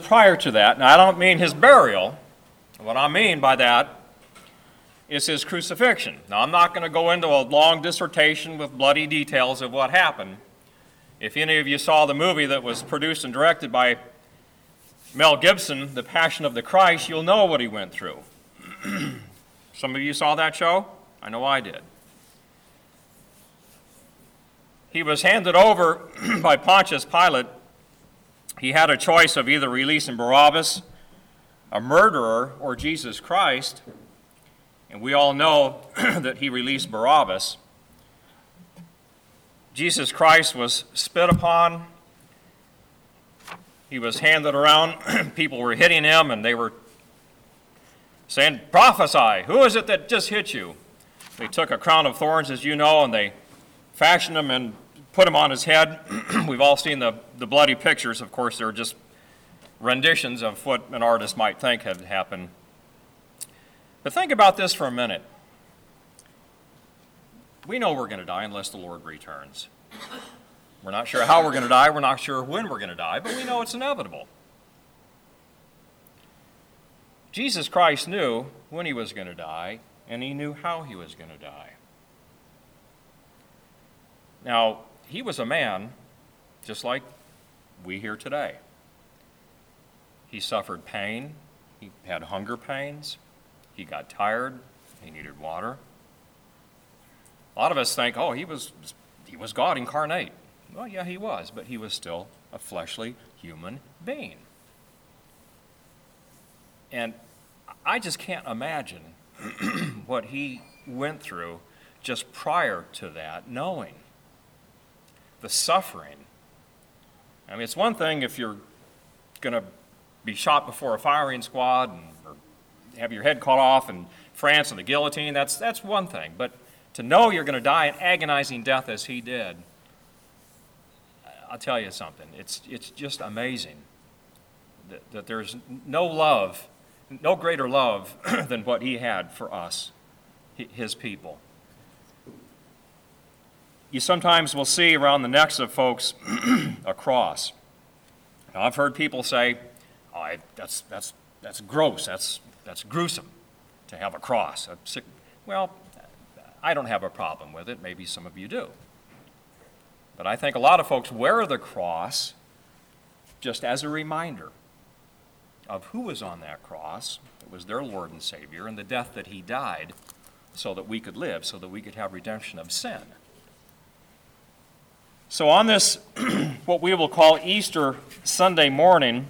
prior to that. Now, I don't mean his burial. What I mean by that is his crucifixion. Now, I'm not going to go into a long dissertation with bloody details of what happened. If any of you saw the movie that was produced and directed by Mel Gibson, The Passion of the Christ, you'll know what he went through. Some of you saw that show? I know I did. He was handed over by Pontius Pilate. He had a choice of either releasing Barabbas, a murderer, or Jesus Christ. And we all know that he released Barabbas. Jesus Christ was spit upon. He was handed around. People were hitting him, and they were saying, "Prophesy, who is it that just hit you?" They took a crown of thorns, as you know, and they fashioned him and put him on his head. We've all seen the bloody pictures. Of course, they're just renditions of what an artist might think had happened. But think about this for a minute. We know we're going to die unless the Lord returns. We're not sure how we're going to die. We're not sure when we're going to die, but we know it's inevitable. Jesus Christ knew when he was going to die, and he knew how he was going to die. Now, he was a man just like we here today. He suffered pain. He had hunger pains. He got tired. He needed water. A lot of us think, oh, he was God incarnate. Well, yeah, he was, but he was still a fleshly human being. And I just can't imagine what he went through just prior to that, knowing the suffering. I mean, it's one thing if you're going to be shot before a firing squad or have your head cut off in France on the guillotine, that's one thing. But to know you're going to die an agonizing death as he did, I'll tell you something. It's just amazing that there's no love, no greater love than what he had for us, his people. You sometimes will see around the necks of folks a cross. Now, I've heard people say, "Oh, that's gross. That's gruesome to have a cross." Well, I don't have a problem with it. Maybe some of you do. But I think a lot of folks wear the cross just as a reminder of who was on that cross. It was their Lord and Savior, and the death that he died so that we could live, so that we could have redemption of sin. So on this, what we will call Easter Sunday morning,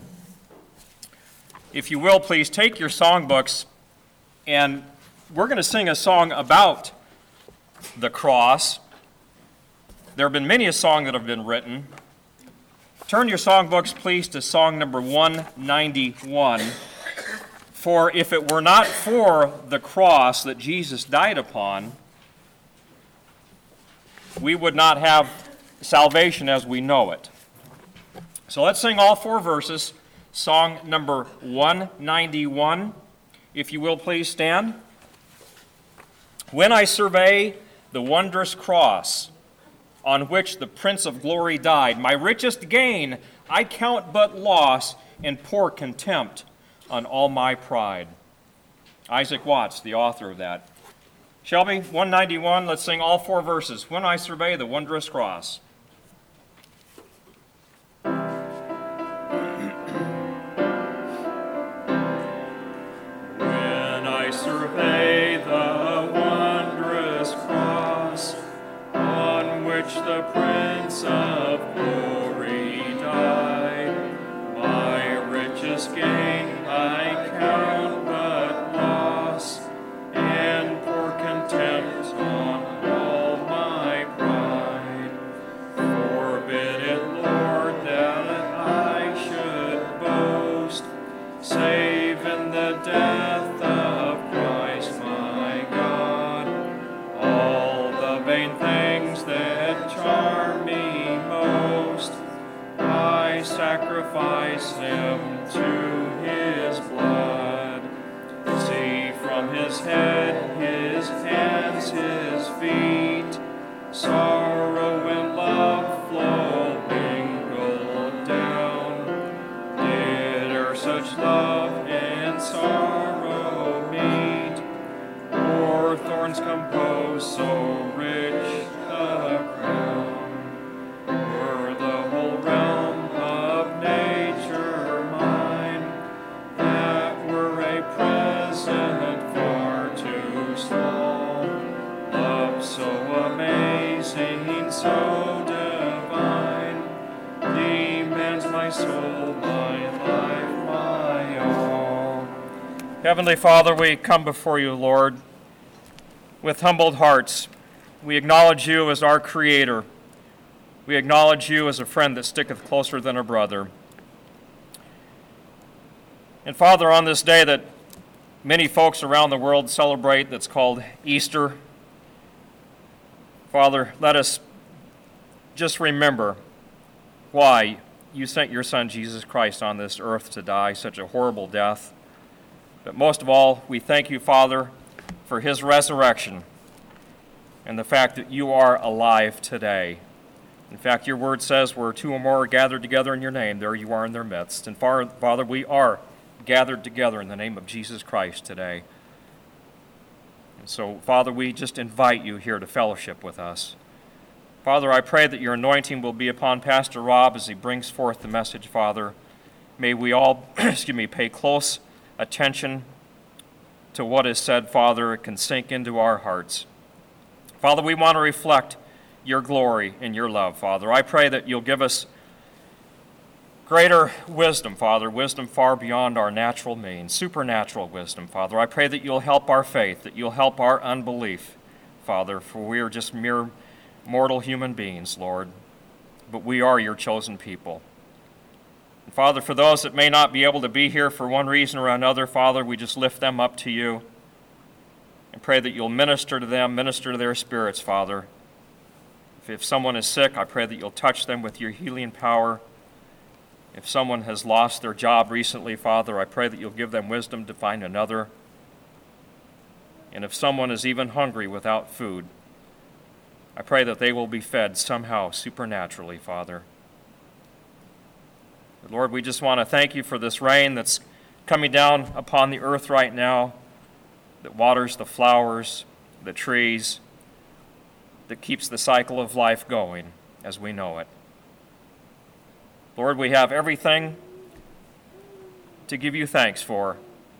if you will, please take your songbooks, and we're going to sing a song about the cross. There have been many a song that have been written. Turn your songbooks, please, to song number 191. For if it were not for the cross that Jesus died upon, we would not have salvation as we know it. So let's sing all four verses. Song number 191. If you will, please stand. When I survey the wondrous cross on which the Prince of Glory died, my richest gain I count but loss and pour contempt on all my pride. Isaac Watts, the author of that. Shelby, 191, let's sing all four verses. When I survey the wondrous cross. Survey the wondrous cross on which the Prince of Glory died. My richest gain I count but loss, and pour contempt on all my pride. Forbid it, Lord, that I should boast, save in the death of charm me most. I sacrifice him to his blood. See from his head, his hands, his feet, sorrow and love flow mingled down. Did earth such love and sorrow meet, or thorns compose so rich a crown, were the whole realm of nature mine, that were a present far too small, love so amazing, so divine, demands my soul, my life, my all. Heavenly Father, we come before you, Lord, with humbled hearts. We acknowledge you as our Creator. We acknowledge you as a friend that sticketh closer than a brother. And Father, on this day that many folks around the world celebrate, that's called Easter, Father, let us just remember why you sent your Son, Jesus Christ, on this earth to die such a horrible death. But most of all, we thank you, Father, for his resurrection and the fact that you are alive today. In fact, your word says where two or more are gathered together in your name, there you are in their midst. And Father, we are gathered together in the name of Jesus Christ today. And so, Father, we just invite you here to fellowship with us. Father, I pray that your anointing will be upon Pastor Rob as he brings forth the message, Father. May we all, pay close attention to what is said, Father. It can sink into our hearts. Father, we want to reflect your glory and your love, Father. I pray that you'll give us greater wisdom, Father, wisdom far beyond our natural means, supernatural wisdom, Father. I pray that you'll help our faith, that you'll help our unbelief, Father, for we are just mere mortal human beings, Lord, but we are your chosen people. And Father, for those that may not be able to be here for one reason or another, Father, we just lift them up to you and pray that you'll minister to them, minister to their spirits, Father. If someone is sick, I pray that you'll touch them with your healing power. If someone has lost their job recently, Father, I pray that you'll give them wisdom to find another. And if someone is even hungry without food, I pray that they will be fed somehow supernaturally, Father. But Lord, we just want to thank you for this rain that's coming down upon the earth right now, that waters the flowers, the trees, that keeps the cycle of life going as we know it. Lord, we have everything to give you thanks for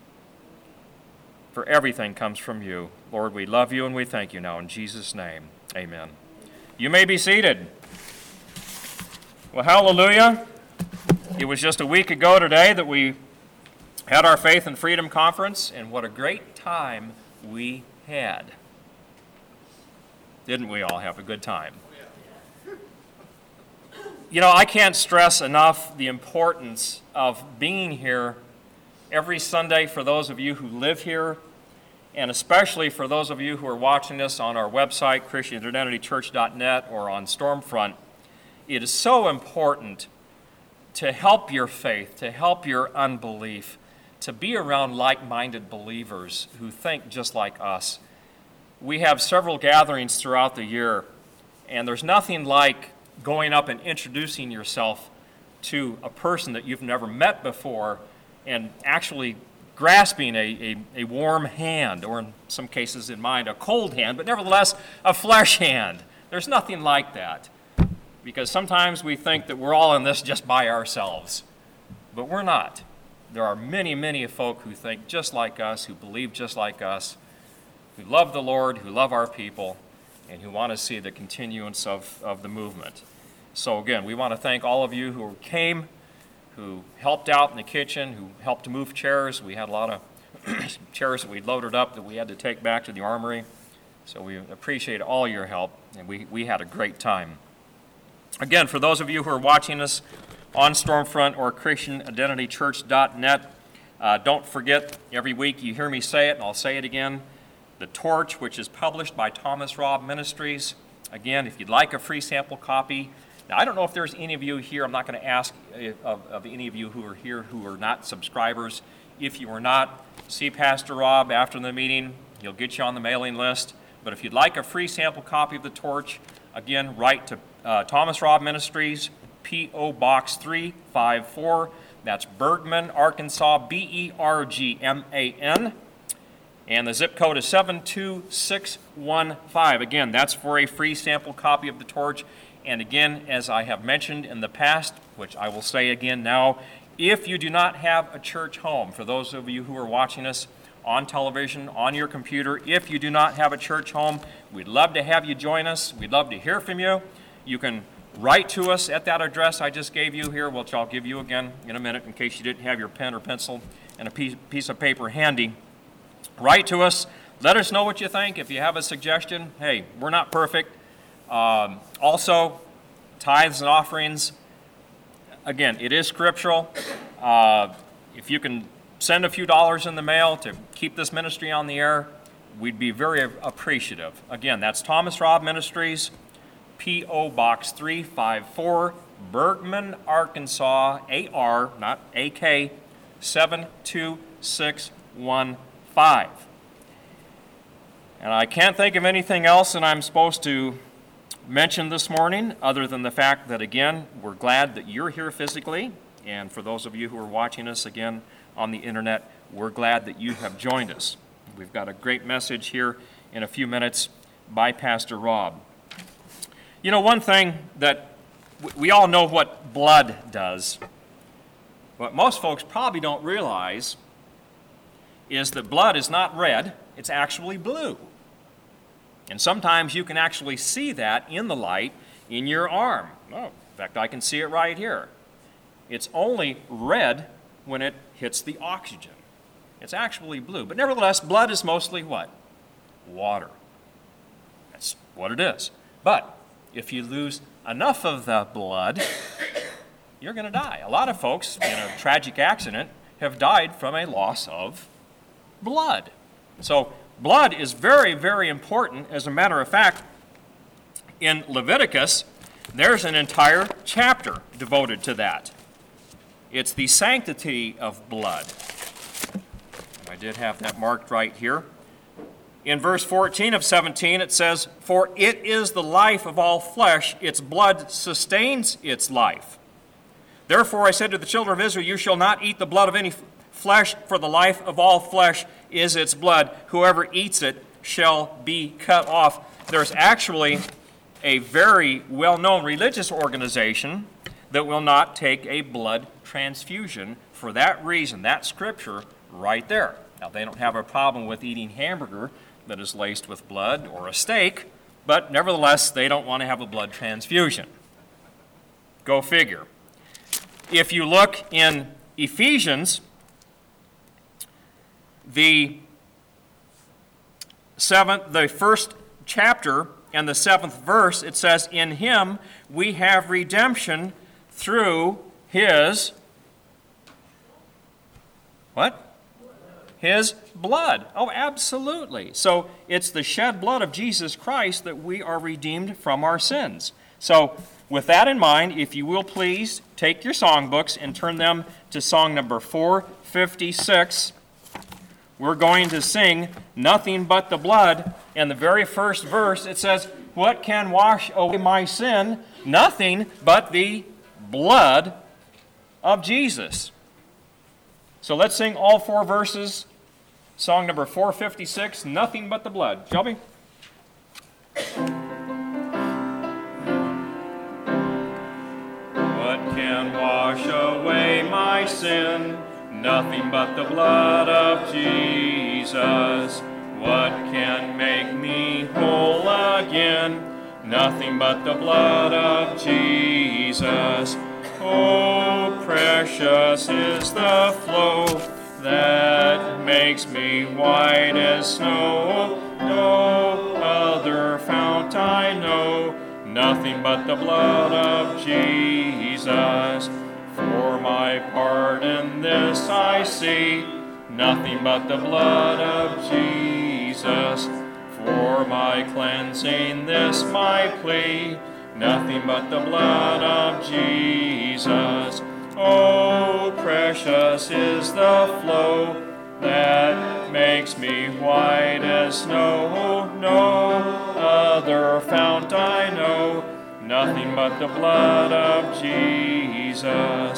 everything comes from you. Lord, we love you and we thank you now in Jesus' name. Amen. You may be seated. Well, hallelujah. It was just a week ago today that we had our Faith and Freedom Conference, and what a great time we had. Didn't we all have a good time? You know, I can't stress enough the importance of being here every Sunday for those of you who live here, and especially for those of you who are watching this on our website, ChristianIdentityChurch.net, or on Stormfront. It is so important to help your faith, to help your unbelief, to be around like-minded believers who think just like us. We have several gatherings throughout the year, and there's nothing like going up and introducing yourself to a person that you've never met before and actually grasping a warm hand, or in some cases in mine, a cold hand, but nevertheless a flesh hand. There's nothing like that, because sometimes we think that we're all in this just by ourselves, but we're not. There are many, many folk who think just like us, who believe just like us, who love the Lord, who love our people, and who want to see the continuance of the movement. So again, we want to thank all of you who came, who helped out in the kitchen, who helped to move chairs. We had a lot of chairs that we loaded up that we had to take back to the armory. So we appreciate all your help, and we had a great time. Again, for those of you who are watching us on Stormfront or ChristianIdentityChurch.net, don't forget, every week you hear me say it, and I'll say it again, The Torch, which is published by Thomas Robb Ministries. Again, if you'd like a free sample copy. Now, I don't know if there's any of you here, I'm not going to ask of any of you who are here who are not subscribers. If you are not, see Pastor Rob after the meeting. He'll get you on the mailing list. But if you'd like a free sample copy of The Torch, again, write to Thomas Robb Ministries, P.O. Box 354, That's Bergman, Arkansas, Bergman. And the zip code is 72615. Again, that's for a free sample copy of the torch. And again, as I have mentioned in the past, which I will say again now, if you do not have a church home, for those of you who are watching us on television, on your computer, if you do not have a church home, we'd love to have you join us. We'd love to hear from you. You can write to us at that address I just gave you here, which I'll give you again in a minute in case you didn't have your pen or pencil and a piece of paper handy. Write to us. Let us know what you think. If you have a suggestion, hey, we're not perfect. Also, tithes and offerings. Again, it is scriptural. If you can send a few dollars in the mail to keep this ministry on the air, we'd be very appreciative. Again, that's Thomas Robb Ministries, P.O. Box 354, Bergman, Arkansas, A.R., not A.K., 72615. And I can't think of anything else that I'm supposed to mention this morning other than the fact that, again, we're glad that you're here physically. And for those of you who are watching us again on the internet, we're glad that you have joined us. We've got a great message here in a few minutes by Pastor Rob. You know, one thing that we all know what blood does, what most folks probably don't realize is that blood is not red, it's actually blue. And sometimes you can actually see that in the light in your arm. Oh, in fact, I can see it right here. It's only red when it hits the oxygen. It's actually blue. But nevertheless, blood is mostly what? Water. That's what it is. But if you lose enough of the blood, you're going to die. A lot of folks in a tragic accident have died from a loss of blood. So blood is very, very important. As a matter of fact, in Leviticus, there's an entire chapter devoted to that. It's the sanctity of blood. I did have that marked right here. In verse 14 of 17, it says, "For it is the life of all flesh, its blood sustains its life. Therefore I said to the children of Israel, you shall not eat the blood of any flesh, for the life of all flesh is its blood. Whoever eats it shall be cut off." There's actually a very well-known religious organization that will not take a blood transfusion for that reason, that scripture right there. Now, they don't have a problem with eating hamburger that is laced with blood or a steak, but nevertheless, they don't want to have a blood transfusion. Go figure. If you look in Ephesians, the first chapter and the 7th verse, it says, "In him we have redemption through his," what? His blood. Oh, absolutely. So it's the shed blood of Jesus Christ that we are redeemed from our sins. So with that in mind, if you will please take your songbooks and turn them to song number 456. We're going to sing "Nothing But the Blood." In the very first verse, it says, "What can wash away my sin? Nothing but the blood of Jesus." So let's sing all 4 verses. Song number 456, "Nothing But the Blood." Shall we? What can wash away my sin? Nothing but the blood of Jesus. What can make me whole again? Nothing but the blood of Jesus. Oh, precious is the flow that makes me white as snow. No other fount I know. Nothing but the blood of Jesus. For my part in this I see, nothing but the blood of Jesus. For my cleansing this my plea, nothing but the blood of Jesus. Oh, precious is the flow that makes me white as snow. No other fount I know, nothing but the blood of Jesus.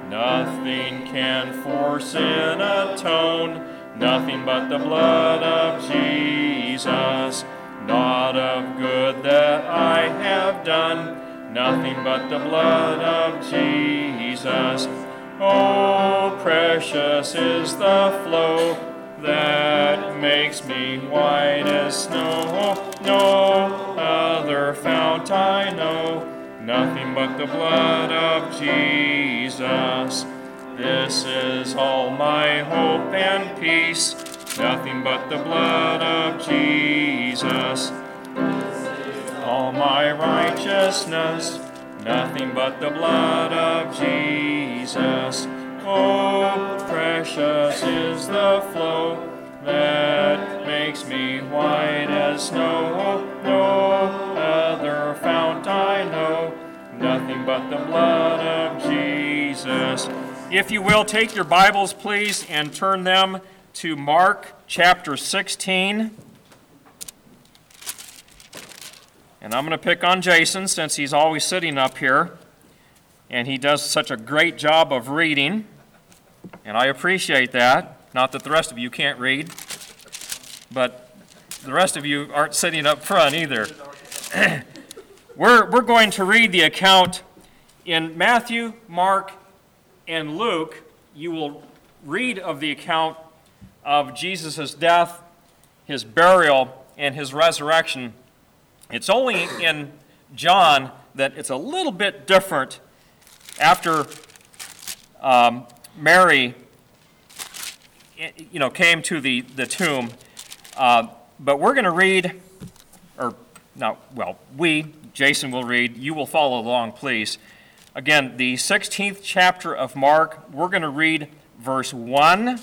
Nothing can for sin atone, nothing but the blood of Jesus. Not of good that I have done, nothing but the blood of Jesus. Oh, precious is the flow that makes me white as snow. No other fount I know, nothing but the blood of Jesus. This is all my hope and peace, nothing but the blood of Jesus. All my righteousness, nothing but the blood of Jesus. Oh, precious is the flow that makes me white as snow. No other fount I know, nothing but the blood of Jesus. If you will, take your Bibles, please, and turn them to Mark chapter 16. And I'm going to pick on Jason since he's always sitting up here, and he does such a great job of reading, and I appreciate that. Not that the rest of you can't read, but the rest of you aren't sitting up front either. We're going to read the account in Matthew, Mark, and Luke. You will read of the account of Jesus' death, his burial, and his resurrection. It's only in John that it's a little bit different after Mary came to the tomb. But we're going to read, Jason will read. You will follow along, please. Again, the 16th chapter of Mark, we're going to read verse 1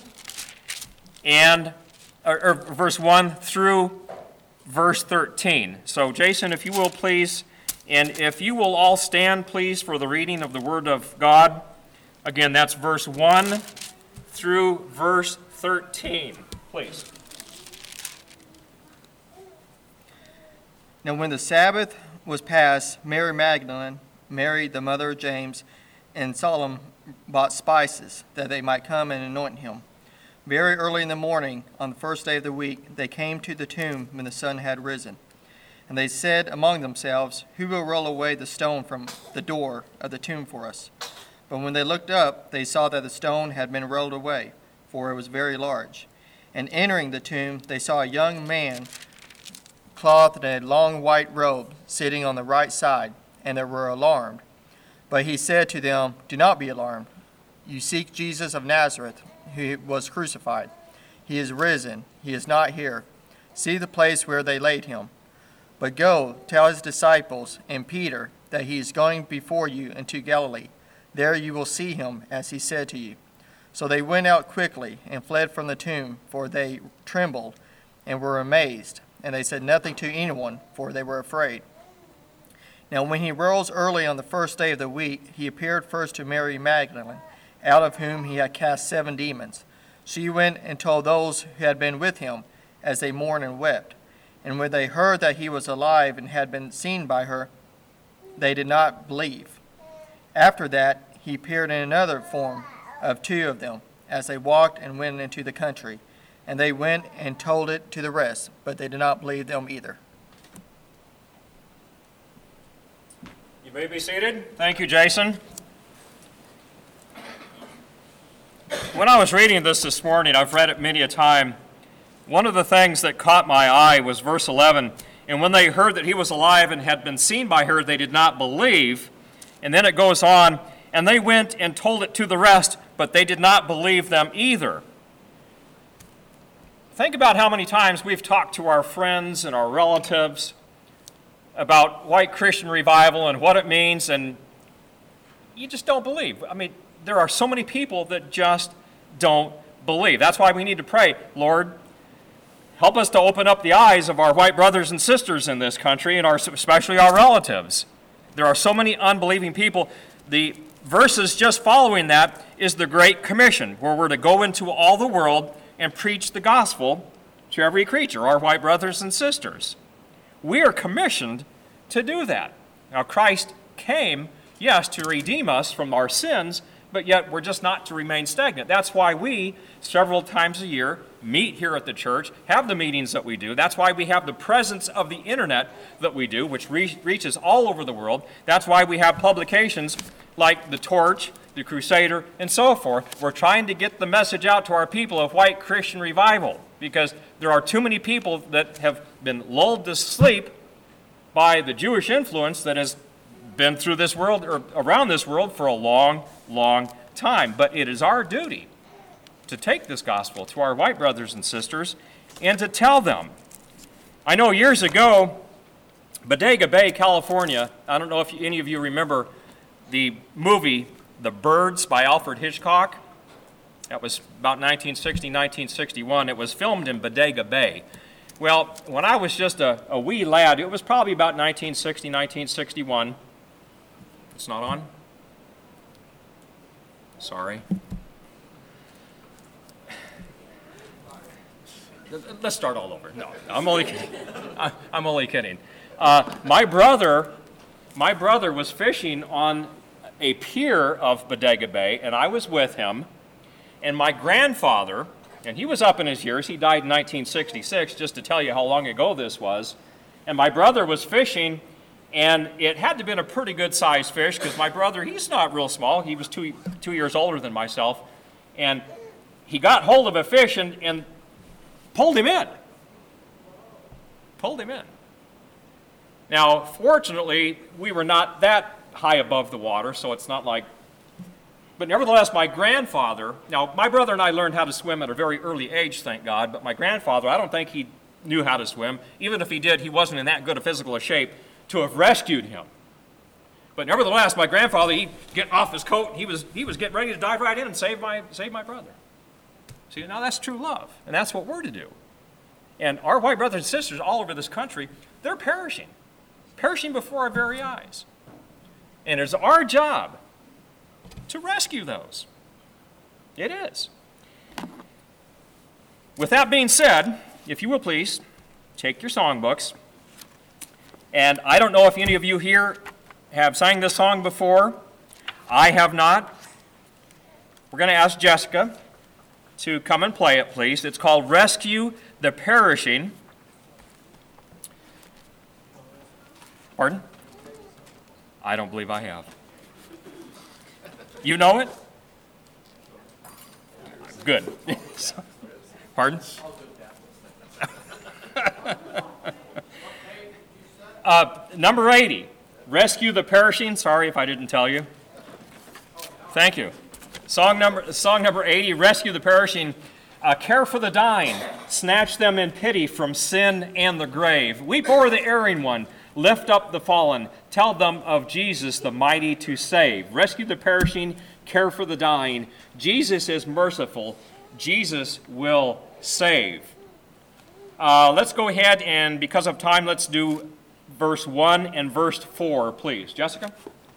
verse 1 through verse 13. So, Jason, if you will, please, and if you will all stand, please, for the reading of the Word of God. Again, that's verse 1 through verse 13. Please. Now when the Sabbath was past, Mary Magdalene, Mary the mother of James, and Salome bought spices, that they might come and anoint him. Very early in the morning, on the first day of the week, they came to the tomb when the sun had risen. And they said among themselves, "Who will roll away the stone from the door of the tomb for us?" But when they looked up, they saw that the stone had been rolled away, for it was very large. And entering the tomb, they saw a young man clothed in a long white robe, sitting on the right side, and they were alarmed. But he said to them, "Do not be alarmed. You seek Jesus of Nazareth, who was crucified. He is risen. He is not here. See the place where they laid him. But go, tell his disciples and Peter that he is going before you into Galilee. There you will see him, as he said to you." So they went out quickly and fled from the tomb, for they trembled and were amazed. And they said nothing to anyone, for they were afraid. Now when he rose early on the first day of the week, he appeared first to Mary Magdalene, out of whom he had cast 7 demons. She went and told those who had been with him, as they mourned and wept. And when they heard that he was alive and had been seen by her, they did not believe. After that, he appeared in another form of 2 of them, as they walked and went into the country. And they went and told it to the rest, but they did not believe them either. You may be seated. Thank you, Jason. When I was reading this morning, I've read it many a time, one of the things that caught my eye was verse 11. And when they heard that he was alive and had been seen by her, they did not believe. And then it goes on, and they went and told it to the rest, but they did not believe them either. Think about how many times we've talked to our friends and our relatives about white Christian revival and what it means, and you just don't believe. I mean, there are so many people that just don't believe. That's why we need to pray, Lord, help us to open up the eyes of our white brothers and sisters in this country, and especially our relatives. There are so many unbelieving people. The verses just following that is the Great Commission, where we're to go into all the world and preach the gospel to every creature, our white brothers and sisters. We are commissioned to do that. Now, Christ came, yes, to redeem us from our sins, but yet we're just not to remain stagnant. That's why we, several times a year, meet here at the church, have the meetings that we do. That's why we have the presence of the internet that we do, which reaches all over the world. That's why we have publications like The Torch, The Crusader, and so forth. We're trying to get the message out to our people of white Christian revival, because there are too many people that have been lulled to sleep by the Jewish influence that has been through this world or around this world for a long, long time. But it is our duty to take this gospel to our white brothers and sisters and to tell them. I know years ago, Bodega Bay, California, I don't know if any of you remember the movie The Birds by Alfred Hitchcock. That was about 1960, 1961. It was filmed in Bodega Bay. Well, when I was just a wee lad, it was probably about 1960, 1961. It's not on? Sorry. Let's start all over. No, I'm only kidding. I'm only kidding. My brother was fishing on a pier of Bodega Bay, and I was with him. And my grandfather, and he was up in his years, he died in 1966, just to tell you how long ago this was. And my brother was fishing, and it had to have been a pretty good sized fish, because my brother, he's not real small. He was two years older than myself. And he got hold of a fish and pulled him in. Pulled him in. Now, fortunately, we were not that high above the water, so it's not like... But nevertheless, my grandfather... Now, my brother and I learned how to swim at a very early age, thank God, but my grandfather, I don't think he knew how to swim. Even if he did, he wasn't in that good a physical shape to have rescued him. But nevertheless, my grandfather, he'd get off his coat, he was getting ready to dive right in and save my brother. See, now that's true love, and that's what we're to do. And our white brothers and sisters all over this country, they're perishing before our very eyes. And it's our job to rescue those. It is. With that being said, if you will please, take your songbooks. And I don't know if any of you here have sang this song before. I have not. We're going to ask Jessica to come and play it, please. It's called Rescue the Perishing. Pardon? I don't believe I have. You know it? Good. Pardon? Number 80, Rescue the Perishing. Sorry if I didn't tell you. Thank you. Song number 80, Rescue the Perishing. Care for the dying, snatch them in pity from sin and the grave. Weep o'er the erring one, lift up the fallen, tell them of Jesus the mighty to save. Rescue the perishing, care for the dying. Jesus is merciful, Jesus will save. Let's go ahead and, because of time, let's do verse 1 and verse 4, please. Jessica?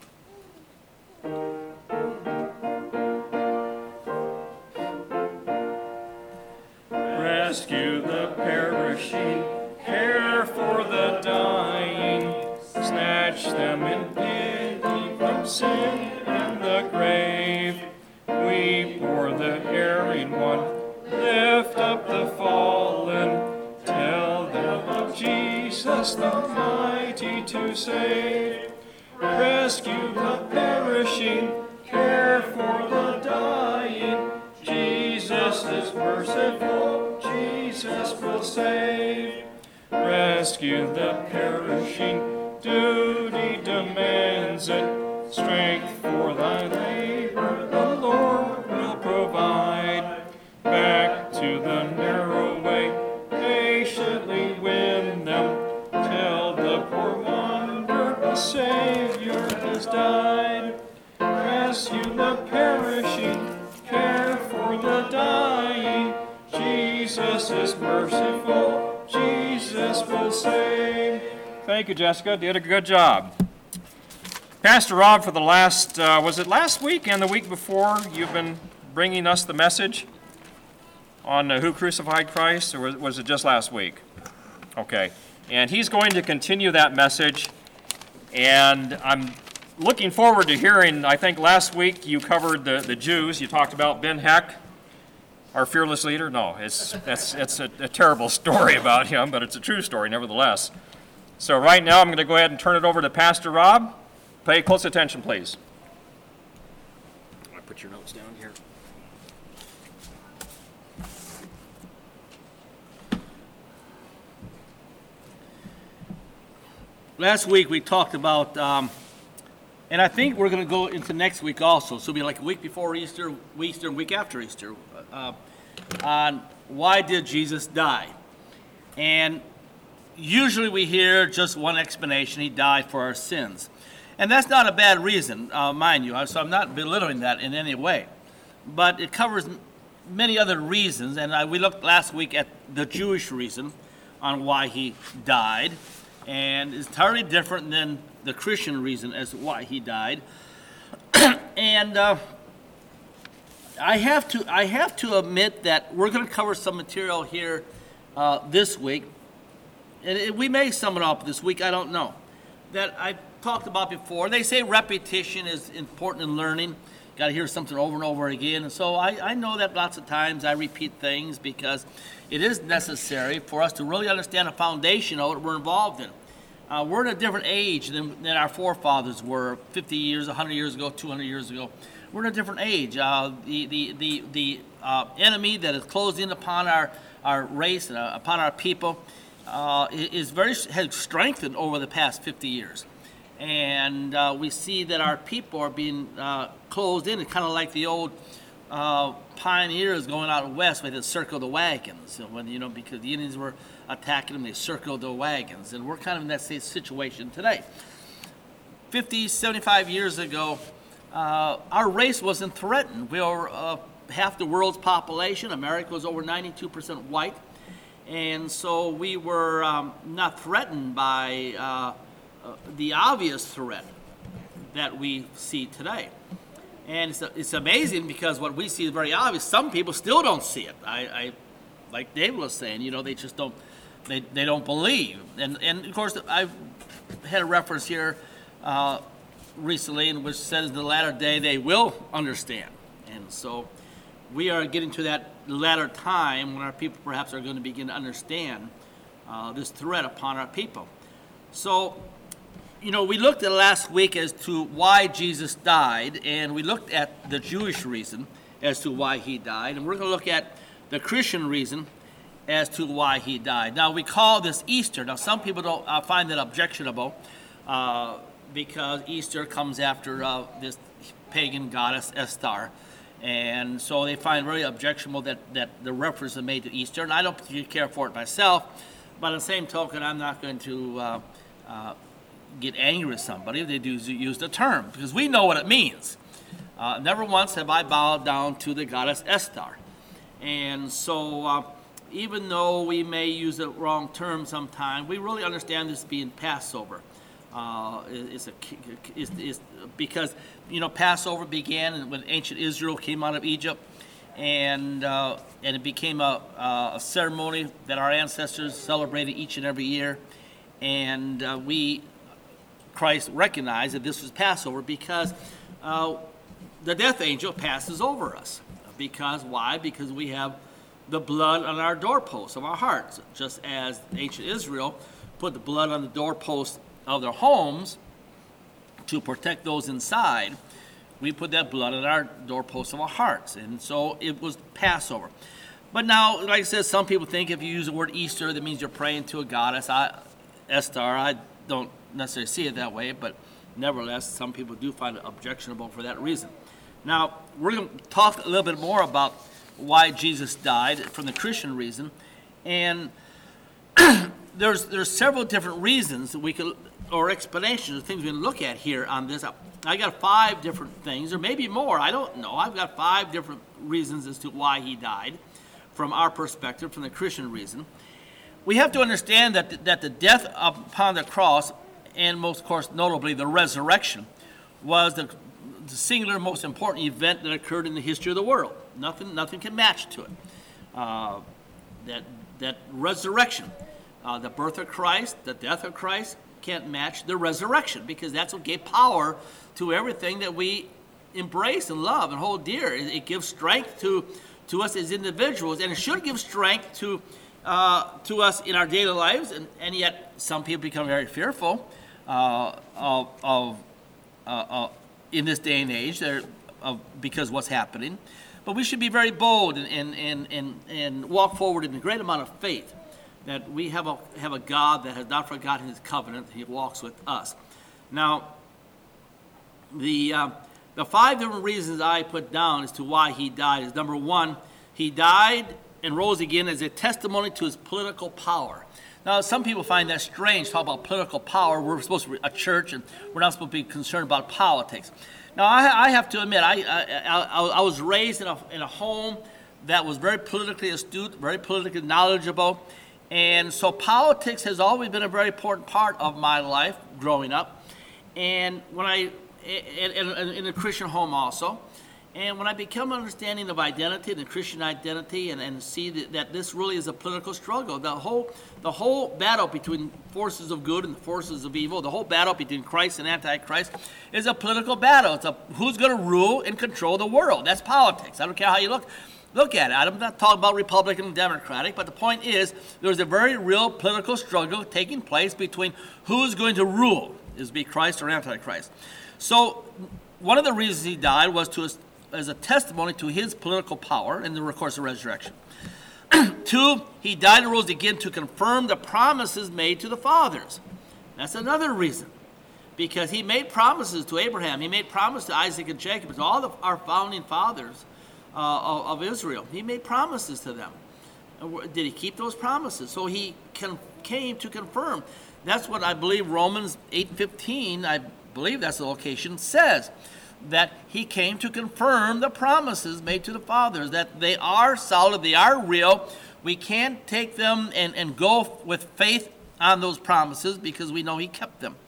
Rescue the perishing, care for the dying, snatch them in pity from sin and the grave. Weep o'er the erring one, lift up the fallen, tell them of Jesus the mighty to save. Rescue the perishing, care for the dying, Jesus is merciful, Jesus will save. Rescue the perishing, duty demands it. Strength for thy labor the Lord will provide. Back to the narrow way, patiently win them. Tell the poor wanderer a Savior has died. Rescue the perishing, care for the dying. Jesus is merciful, Jesus will save. Thank you, Jessica. Did a good job. Pastor Rob, for the last, was it last week and the week before, you've been bringing us the message on who crucified Christ, or was it just last week? Okay. And he's going to continue that message, and I'm looking forward to hearing, I think last week you covered the Jews. You talked about Ben Heck, our fearless leader. No, it's a terrible story about him, but it's a true story nevertheless. So right now I'm going to go ahead and turn it over to Pastor Rob. Pay close attention, please. I'm going to put your notes down here. Last week we talked about, and I think we're going to go into next week also, so it'll be like a week before Easter, and week after Easter, on why did Jesus die? And usually we hear just one explanation: he died for our sins. And that's not a bad reason, mind you, so I'm not belittling that in any way. But it covers many other reasons, and we looked last week at the Jewish reason on why he died. And it's entirely different than the Christian reason as to why he died. And I have to admit that we're going to cover some material here this week. And we may sum it up this week, I don't know. That I talked about before. They say repetition is important in learning. Got to hear something over and over again. And so I know that lots of times I repeat things because it is necessary for us to really understand the foundation of what we're involved in. We're in a different age than our forefathers were 50 years, 100 years ago, 200 years ago. We're in a different age. The enemy that is closed in upon our race and upon our people has strengthened over the past 50 years. And we see that our people are being closed in. It's kind of like the old pioneers going out west with the circle the wagons. Because the Indians were attacking them, they circled the wagons. And we're kind of in that same situation today. 50, 75 years ago, our race wasn't threatened. We were half the world's population. America was over 92% white. And so we were not threatened by the obvious threat that we see today. And it's amazing because what we see is very obvious. Some people still don't see it. I like David was saying, they just don't, they don't believe. And of course, I've had a reference here recently in which says in the latter day they will understand. And so we are getting to that latter time when our people perhaps are going to begin to understand this threat upon our people. So, we looked at last week as to why Jesus died, and we looked at the Jewish reason as to why he died, and we're going to look at the Christian reason as to why he died. Now, we call this Easter. Now, some people don't find that objectionable because Easter comes after this pagan goddess Estar, and so they find it really objectionable that the reference is made to Easter, and I don't particularly care for it myself, but on the same token, I'm not going to get angry with somebody if they do use the term, because we know what it means. Never once have I bowed down to the goddess Estar. And so even though we may use the wrong term sometime, we really understand this being Passover. It's because, Passover began when ancient Israel came out of Egypt, and it became a ceremony that our ancestors celebrated each and every year. And Christ recognized that this was Passover because the death angel passes over us. Why? Because we have the blood on our doorposts of our hearts. Just as ancient Israel put the blood on the doorposts of their homes to protect those inside, we put that blood on our doorposts of our hearts. And so it was Passover. But now, like I said, some people think if you use the word Easter, that means you're praying to a goddess. Estar, I don't necessarily see it that way, but nevertheless, some people do find it objectionable for that reason. Now, we're going to talk a little bit more about why Jesus died from the Christian reason, and there's several different reasons that we could, or explanations of things we can look at here on this. I got 5 different things, or maybe more, I don't know. I've got 5 different reasons as to why he died from our perspective, from the Christian reason. We have to understand that the death upon the cross, and most, of course, notably the resurrection, was the singular most important event that occurred in the history of the world. Nothing can match to it. That resurrection, the birth of Christ, the death of Christ, can't match the resurrection, because that's what gave power to everything that we embrace and love and hold dear. It gives strength to us as individuals, and it should give strength to us in our daily lives, and yet some people become very fearful in this day and age because what's happening. But we should be very bold and walk forward in a great amount of faith that we have a God that has not forgotten his covenant. He walks with us. Now, the 5 different reasons I put down as to why he died is, number 1, he died and rose again as a testimony to his political power. Now, some people find that strange to talk about political power. We're supposed to be a church, and we're not supposed to be concerned about politics. Now, I have to admit, I was raised in a home that was very politically astute, very politically knowledgeable, and so politics has always been a very important part of my life growing up. And when in a Christian home also, and when I become understanding of identity, the Christian identity, and see that this really is a political struggle, the whole battle between forces of good and the forces of evil, the whole battle between Christ and Antichrist is a political battle. It's who's going to rule and control the world. That's politics. I don't care how you look at it. I'm not talking about Republican and Democratic, but the point is there's a very real political struggle taking place between who's going to rule, is it be Christ or Antichrist. So one of the reasons he died was as a testimony to his political power and, of course, the resurrection. 2, he died and rose again to confirm the promises made to the fathers. That's another reason, because he made promises to Abraham. He made promises to Isaac and Jacob, to all our founding fathers of Israel. He made promises to them. Did he keep those promises? So he came to confirm. That's what I believe Romans 8:15, I believe that's the location, says, that he came to confirm the promises made to the fathers, that they are solid, they are real. We can't take them and go with faith on those promises because we know he kept them.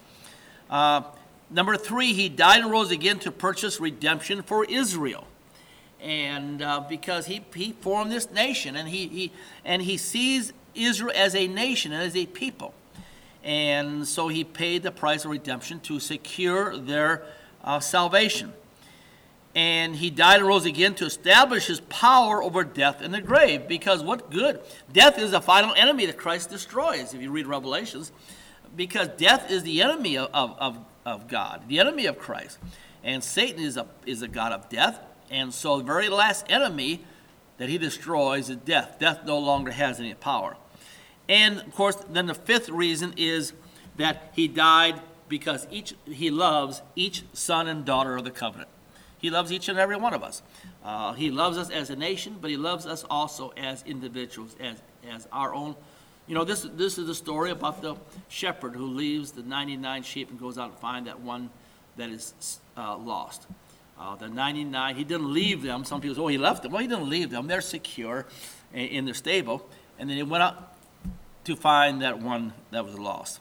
Number 3, he died and rose again to purchase redemption for Israel. And because he formed this nation, and he sees Israel as a nation and as a people. And so he paid the price of redemption to secure their salvation. And he died and rose again to establish his power over death and the grave. Because what good? Death is the final enemy that Christ destroys, if you read Revelations. Because death is the enemy of God, the enemy of Christ. And Satan is a god of death. And so the very last enemy that he destroys is death. Death no longer has any power. And, of course, then the 5th reason is that he died because he loves each son and daughter of the covenant. He loves each and every one of us. He loves us as a nation, but he loves us also as individuals, as our own. You know, this is the story about the shepherd who leaves the 99 sheep and goes out to find that one that is lost. The 99, he didn't leave them. Some people say, oh, he left them. Well, he didn't leave them. They're secure in their stable. And then he went out to find that one that was lost.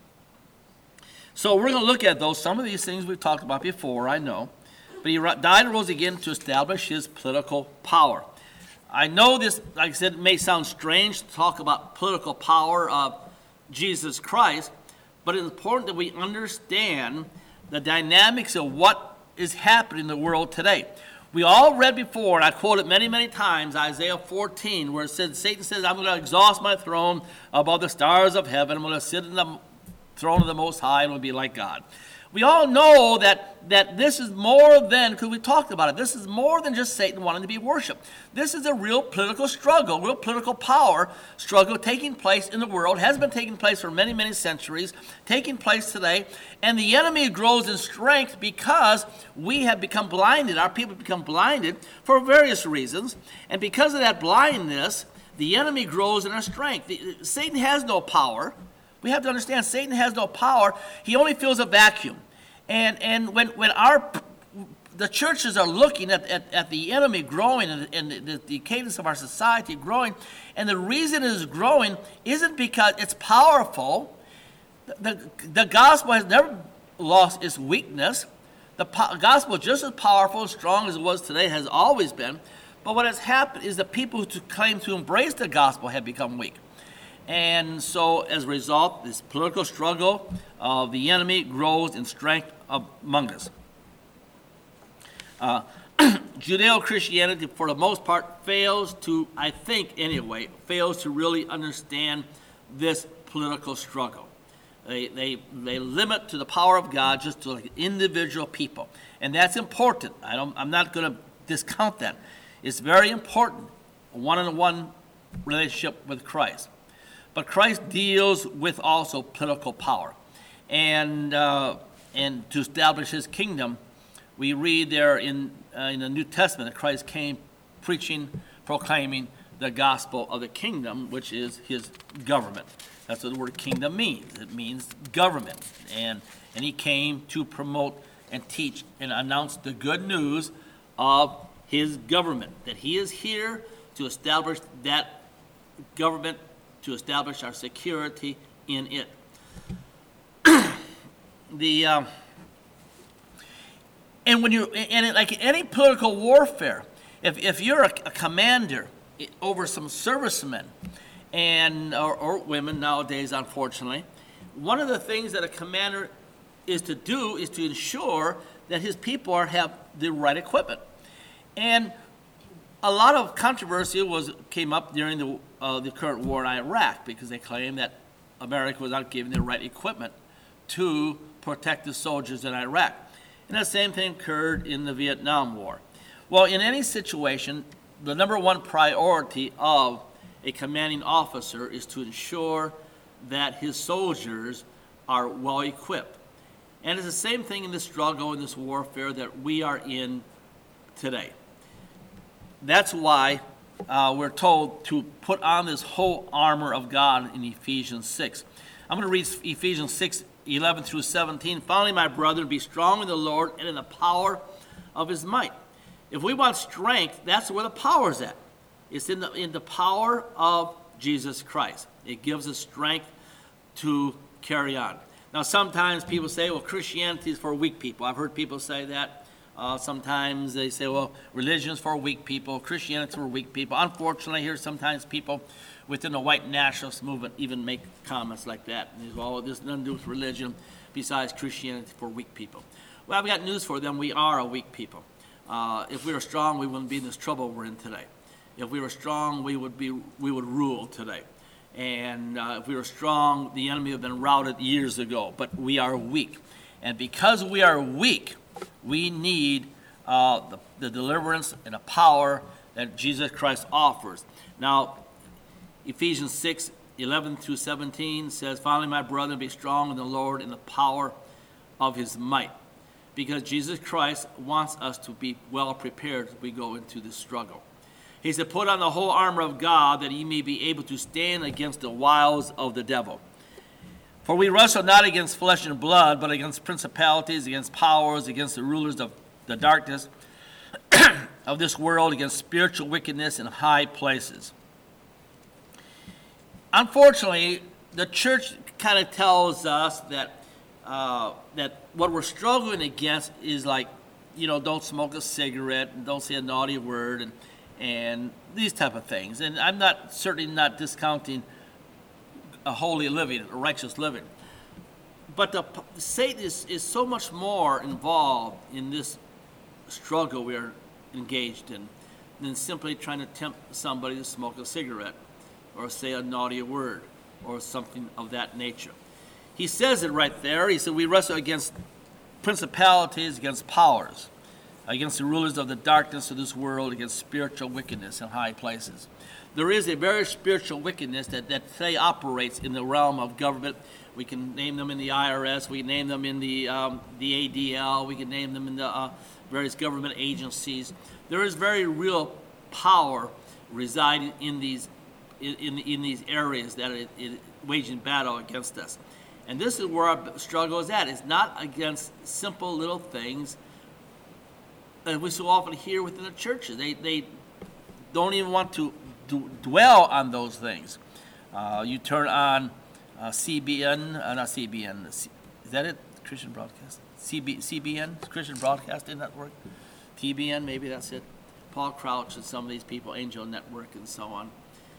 So we're going to look at some of these things we've talked about before, I know. But he died and rose again to establish his political power. I know this, like I said, it may sound strange to talk about political power of Jesus Christ, but it's important that we understand the dynamics of what is happening in the world today. We all read before, and I quote it many, many times, Isaiah 14, where it says, Satan says, I'm going to exhaust my throne above the stars of heaven. I'm going to sit in the throne of the Most High and will be like God. We all know that this is more than, because we talked about it, this is more than just Satan wanting to be worshipped. This is a real political struggle, real political power struggle taking place in the world, has been taking place for many, many centuries, taking place today, and the enemy grows in strength because we have become blinded, our people have become blinded for various reasons, and because of that blindness, the enemy grows in our strength. Satan has no power. We have to understand Satan has no power. He only fills a vacuum. And when the churches are looking at the enemy growing and the cadence of our society growing, and the reason it is growing isn't because it's powerful. The gospel has never lost its weakness. The gospel is just as powerful and strong as it was today, has always been. But what has happened is the people who claim to embrace the gospel have become weak. And so as a result, this political struggle of the enemy grows in strength among us. Judeo-Christianity, for the most part, fails to, I think anyway, fails to really understand this political struggle. They limit to the power of God just to like individual people. And that's important. I'm not going to discount that. It's very important, a one-on-one relationship with Christ. But Christ deals with also political power. And to establish his kingdom, we read there in the New Testament that Christ came preaching, proclaiming the gospel of the kingdom, which is his government. That's what the word kingdom means. It means government. And he came to promote and teach and announce the good news of his government, that he is here to establish that government, to establish our security in it. Like any political warfare, if you're a commander over some servicemen or women nowadays, unfortunately, one of the things that a commander is to do is to ensure that his people have the right equipment. And a lot of controversy came up during the current war in Iraq because they claimed that America was not giving the right equipment to protect the soldiers in Iraq. And the same thing occurred in the Vietnam War. Well, in any situation, the number one priority of a commanding officer is to ensure that his soldiers are well equipped. And it's the same thing in this struggle, in this warfare that we are in today. That's why we're told to put on this whole armor of God in Ephesians 6. I'm going to read Ephesians 6, 11 through 17. Finally, my brethren, be strong in the Lord and in the power of his might. If we want strength, that's where the power's at. It's in the power of Jesus Christ. It gives us strength to carry on. Now, sometimes people say, well, Christianity is for weak people. I've heard people say that. Sometimes they say, well, religion is for weak people. Christianity is for weak people. Unfortunately, I hear sometimes people within the white nationalist movement even make comments like that. And they say, well, there's nothing to do with religion besides Christianity for weak people. Well, I've got news for them. We are a weak people. If we were strong, we wouldn't be in this trouble we're in today. If we were strong, we would rule today. And if we were strong, the enemy would have been routed years ago. But we are weak. And because we are weak, we need the deliverance and the power that Jesus Christ offers. Now, Ephesians 6, 11 through 17 says, finally, my brethren, be strong in the Lord and the power of his might. Because Jesus Christ wants us to be well prepared as we go into this struggle. He said, put on the whole armor of God that ye may be able to stand against the wiles of the devil. For we wrestle not against flesh and blood, but against principalities, against powers, against the rulers of the darkness of this world, against spiritual wickedness in high places. Unfortunately, the church kind of tells us that what we're struggling against is like, don't smoke a cigarette and don't say a naughty word and these type of things. And I'm certainly not discounting a holy living, a righteous living. But Satan is so much more involved in this struggle we are engaged in than simply trying to tempt somebody to smoke a cigarette or say a naughty word or something of that nature. He says it right there. He said, we wrestle against principalities, against powers, against the rulers of the darkness of this world, against spiritual wickedness in high places. There is a very spiritual wickedness that today operates in the realm of government. We can name them in the IRS. We can name them in the ADL. We can name them in the various government agencies. There is very real power residing in these areas that it waging battle against us. And this is where our struggle is at. It's not against simple little things that we so often hear within the churches. They don't even want to dwell on those things. You turn on CBN, not CBN, is that it? Christian Broadcast? CBN, Christian Broadcasting Network? TBN, maybe that's it. Paul Crouch and some of these people, Angel Network and so on.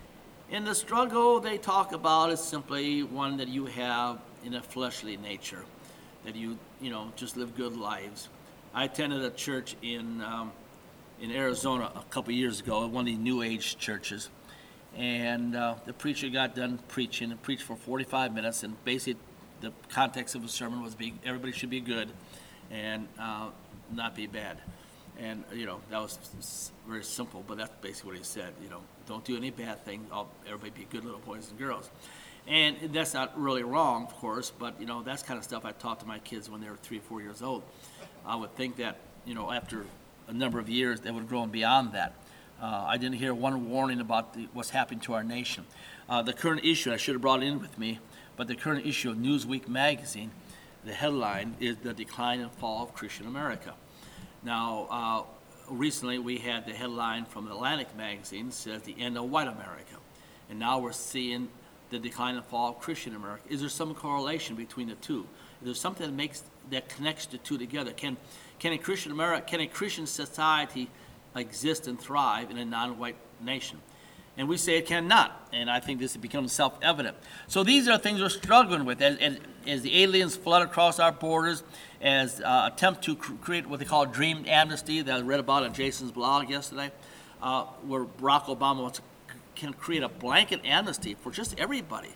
And the struggle they talk about is simply one that you have in a fleshly nature, that you just live good lives. I attended a church in Arizona a couple years ago, one of these New Age churches, and the preacher got done preaching and preached for 45 minutes, and basically the context of the sermon was everybody should be good and not be bad. And, that was very simple, but that's basically what he said. Don't do any bad thing. Everybody be good little boys and girls. And that's not really wrong, of course, but, that's kind of stuff I taught to my kids when they were 3 or 4 years old. I would think that, after a number of years, they would have grown beyond that. I didn't hear one warning about what's happening to our nation. The current issue, I should have brought it in with me, but the current issue of Newsweek magazine, the headline is The Decline and Fall of Christian America. Now, recently we had the headline from Atlantic magazine says the end of white America. And now we're seeing the decline and fall of Christian America. Is there some correlation between the two? Is there something that connects the two together? Can a Christian society exist and thrive in a non-white nation? And we say it cannot, and I think this has become self-evident. So these are things we're struggling with as the aliens flood across our borders, as attempt to create what they call dream amnesty that I read about on Jason's blog yesterday, where Barack Obama can create a blanket amnesty for just everybody.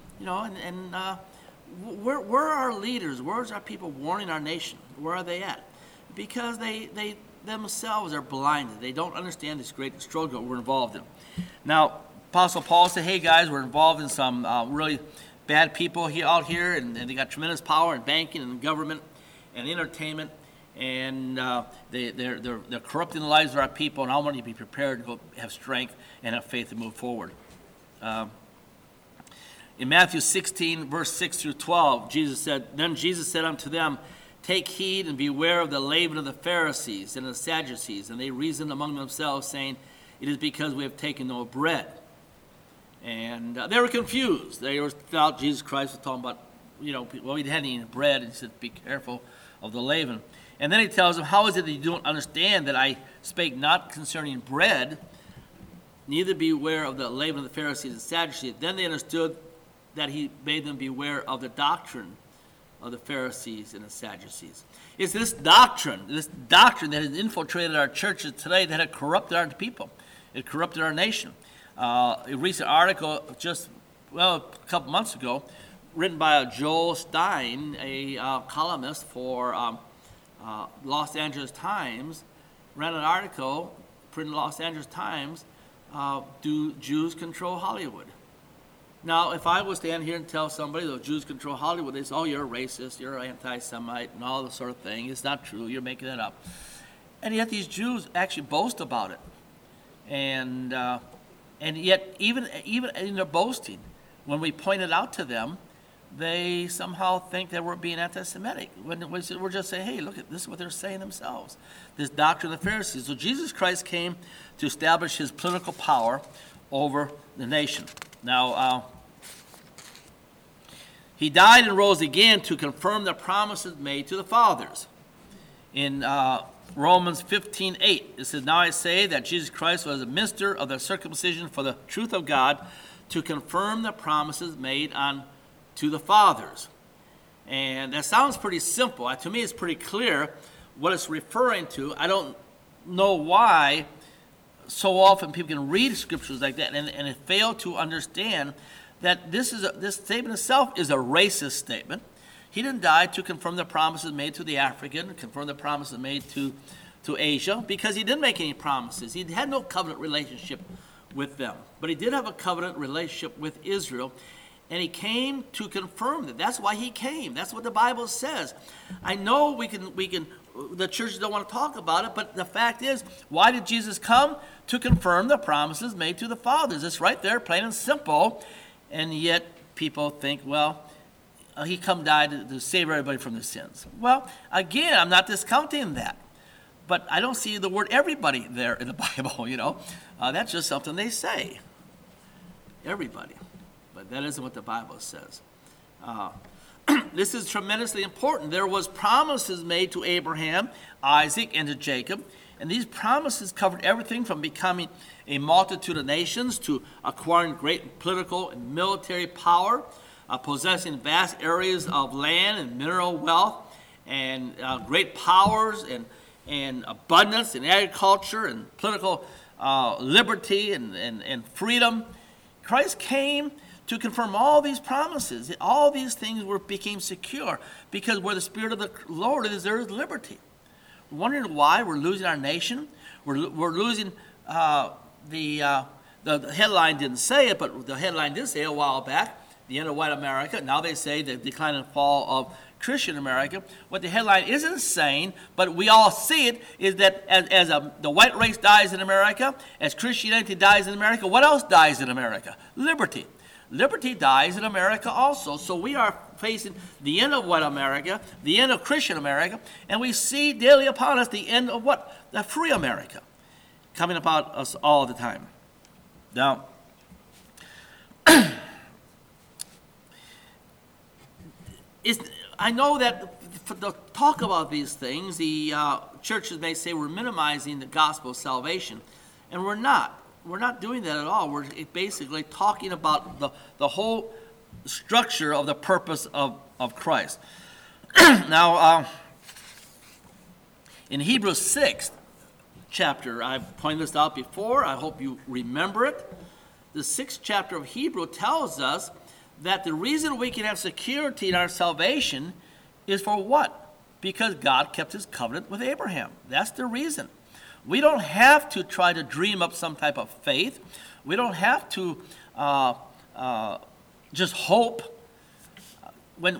Where are our leaders? Where's our people warning our nation? Where are they at? Because they themselves are blinded. They don't understand this great struggle we're involved in. Now, Apostle Paul said, hey guys, we're involved in some really bad people out here, and they got tremendous power in banking and government and entertainment, and they're corrupting the lives of our people, and I want you to be prepared to go have strength and have faith to move forward. In Matthew 16, verse 6 through 12, Then Jesus said unto them, Take heed and beware of the leaven of the Pharisees and the Sadducees. And they reasoned among themselves, saying, It is because we have taken no bread. And they were confused. They thought Jesus Christ was talking about, we hadn't eaten bread. And he said, be careful of the leaven. And then he tells them, how is it that you don't understand that I spake not concerning bread, neither beware of the leaven of the Pharisees and Sadducees? Then they understood that he bade them beware of the doctrine of the Pharisees and the Sadducees. It's this doctrine that has infiltrated our churches today that had corrupted our people. It corrupted our nation. A recent article a couple months ago, written by Joel Stein, a columnist for Los Angeles Times, ran an article printed in Los Angeles Times, Do Jews Control Hollywood? Now, if I was to stand here and tell somebody that Jews control Hollywood, they say, oh, you're a racist, you're an anti-Semite, and all this sort of thing. It's not true. You're making it up. And yet these Jews actually boast about it. And yet, even in their boasting, when we point it out to them, they somehow think that we're being anti-Semitic. We're just saying, hey, look, this is what they're saying themselves. This doctrine of the Pharisees. So Jesus Christ came to establish his political power over the nation. Now, he died and rose again to confirm the promises made to the fathers. In Romans 15:8, it says, Now I say that Jesus Christ was a minister of the circumcision for the truth of God to confirm the promises made to the fathers. And that sounds pretty simple. To me, it's pretty clear what it's referring to. I don't know why so often people can read scriptures like that and fail to understand that this statement itself is a racist statement. He didn't die to confirm the promises made to the African, confirm the promises made to Asia, because he didn't make any promises. He had no covenant relationship with them. But he did have a covenant relationship with Israel, and he came to confirm that. That's why he came. That's what the Bible says. I know we can the churches don't want to talk about it, but the fact is, why did Jesus come? To confirm the promises made to the fathers. It's right there, plain and simple. And yet people think, well, he died to save everybody from their sins. Well, again, I'm not discounting that. But I don't see the word everybody there in the Bible, That's just something they say. Everybody. But that isn't what the Bible says. This is tremendously important. There was promises made to Abraham, Isaac, and to Jacob. And these promises covered everything from becoming a multitude of nations to acquiring great political and military power, possessing vast areas of land and mineral wealth, and great powers and abundance in agriculture and political liberty and freedom. Christ came to confirm all these promises. All these things became secure because where the Spirit of the Lord is, there is liberty. We're wondering why we're losing our nation. We're losing the headline didn't say it, but the headline did say a while back, the end of white America. Now they say the decline and fall of Christian America. What the headline isn't saying, but we all see it, is that as the white race dies in America, as Christianity dies in America, what else dies in America? Liberty. Liberty dies in America also. So we are facing the end of white America, the end of Christian America, and we see daily upon us the end of what? The free America coming about us all the time. Now, I know that for the talk about these things, the churches may say we're minimizing the gospel of salvation, and we're not. We're not doing that at all. We're basically talking about the whole structure of the purpose of Christ. Now, in Hebrews 6th chapter, I've pointed this out before. I hope you remember it. The 6th chapter of Hebrew tells us that the reason we can have security in our salvation is for what? Because God kept his covenant with Abraham. That's the reason. We don't have to try to dream up some type of faith. We don't have to just hope. When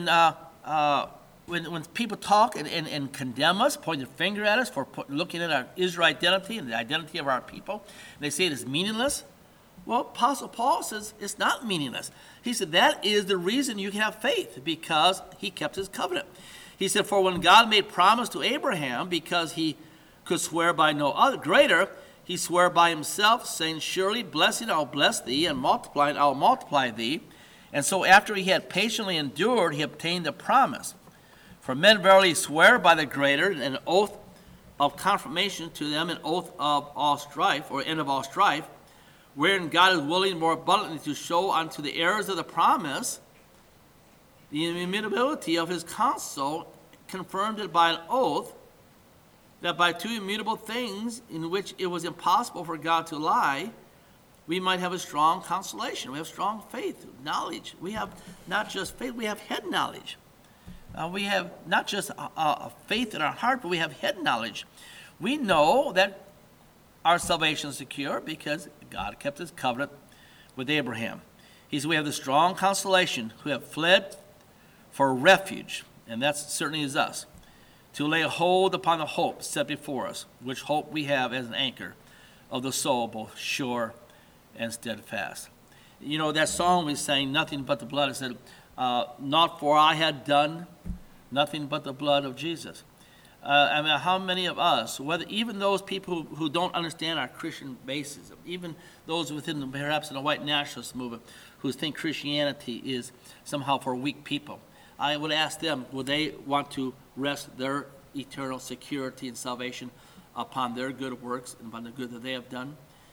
people talk and condemn us, point their finger at us for looking at our Israel identity and the identity of our people, they say it is meaningless. Well, Apostle Paul says it's not meaningless. He said that is the reason you can have faith, because he kept his covenant. He said, for when God made promise to Abraham, because he could swear by no other greater, he swore by himself, saying, surely blessing I'll bless thee, and multiplying I'll multiply thee. And so after he had patiently endured, he obtained the promise. For men verily swear by the greater, and an oath of confirmation to them, an oath of all strife, or end of all strife, wherein God is willing more abundantly to show unto the heirs of the promise the immutability of his counsel, confirmed it by an oath, that by two immutable things in which it was impossible for God to lie, we might have a strong consolation. We have strong faith, knowledge. We have not just faith, we have head knowledge. We have not just a faith in our heart, but we have head knowledge. We know that our salvation is secure because God kept his covenant with Abraham. He said we have the strong consolation who have fled for refuge, and that certainly is us, to lay hold upon the hope set before us, which hope we have as an anchor of the soul, both sure and steadfast. You know, that song we sang, Nothing But the Blood, it said, not for I had done nothing but the blood of Jesus. I mean, how many of us, whether even those people who don't understand our Christian basis, even those within perhaps in the white nationalist movement who think Christianity is somehow for weak people, I would ask them, would they want to rest their eternal security and salvation upon their good works and upon the good that they have done?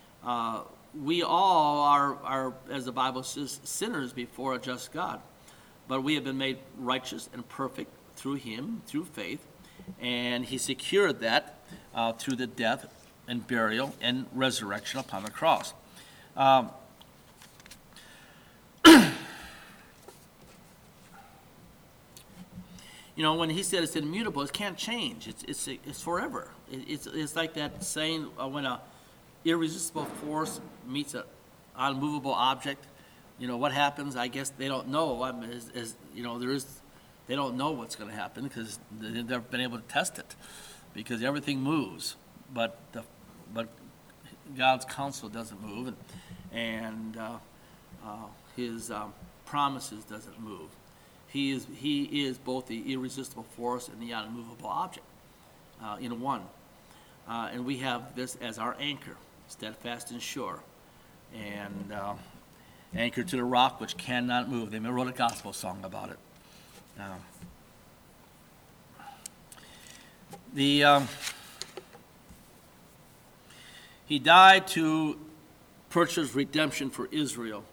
We all are, as the Bible says, sinners before a just God. But we have been made righteous and perfect through him, through faith. And he secured that through the death and burial and resurrection upon the cross. You know, when he said it's immutable, it can't change. It's forever. It's like that saying when an irresistible force meets an unmovable object. You know what happens? I guess they don't know. They don't know what's going to happen because they've never been able to test it, because everything moves, but God's counsel doesn't move, and his promises doesn't move. He is both the irresistible force and the unmovable object in one, and we have this as our anchor, steadfast and sure, and anchored to the rock which cannot move. They wrote a gospel song about it. He died to purchase redemption for Israel.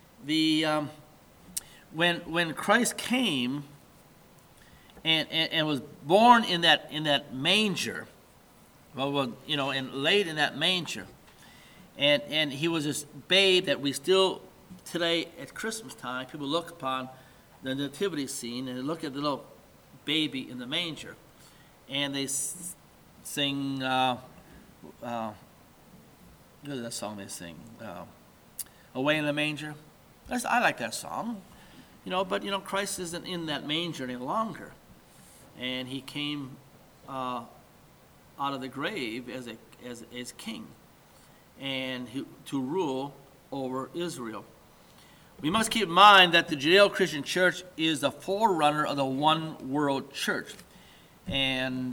When Christ came and was born in that manger, and laid in that manger, and he was this babe that we still today at Christmas time, people look upon the nativity scene and they look at the little baby in the manger, and they sing. What is that song they sing? Away in the Manger. I like that song, But Christ isn't in that manger any longer, and he came out of the grave as king, and to rule over Israel. We must keep in mind that the Judeo-Christian church is the forerunner of the one world church, and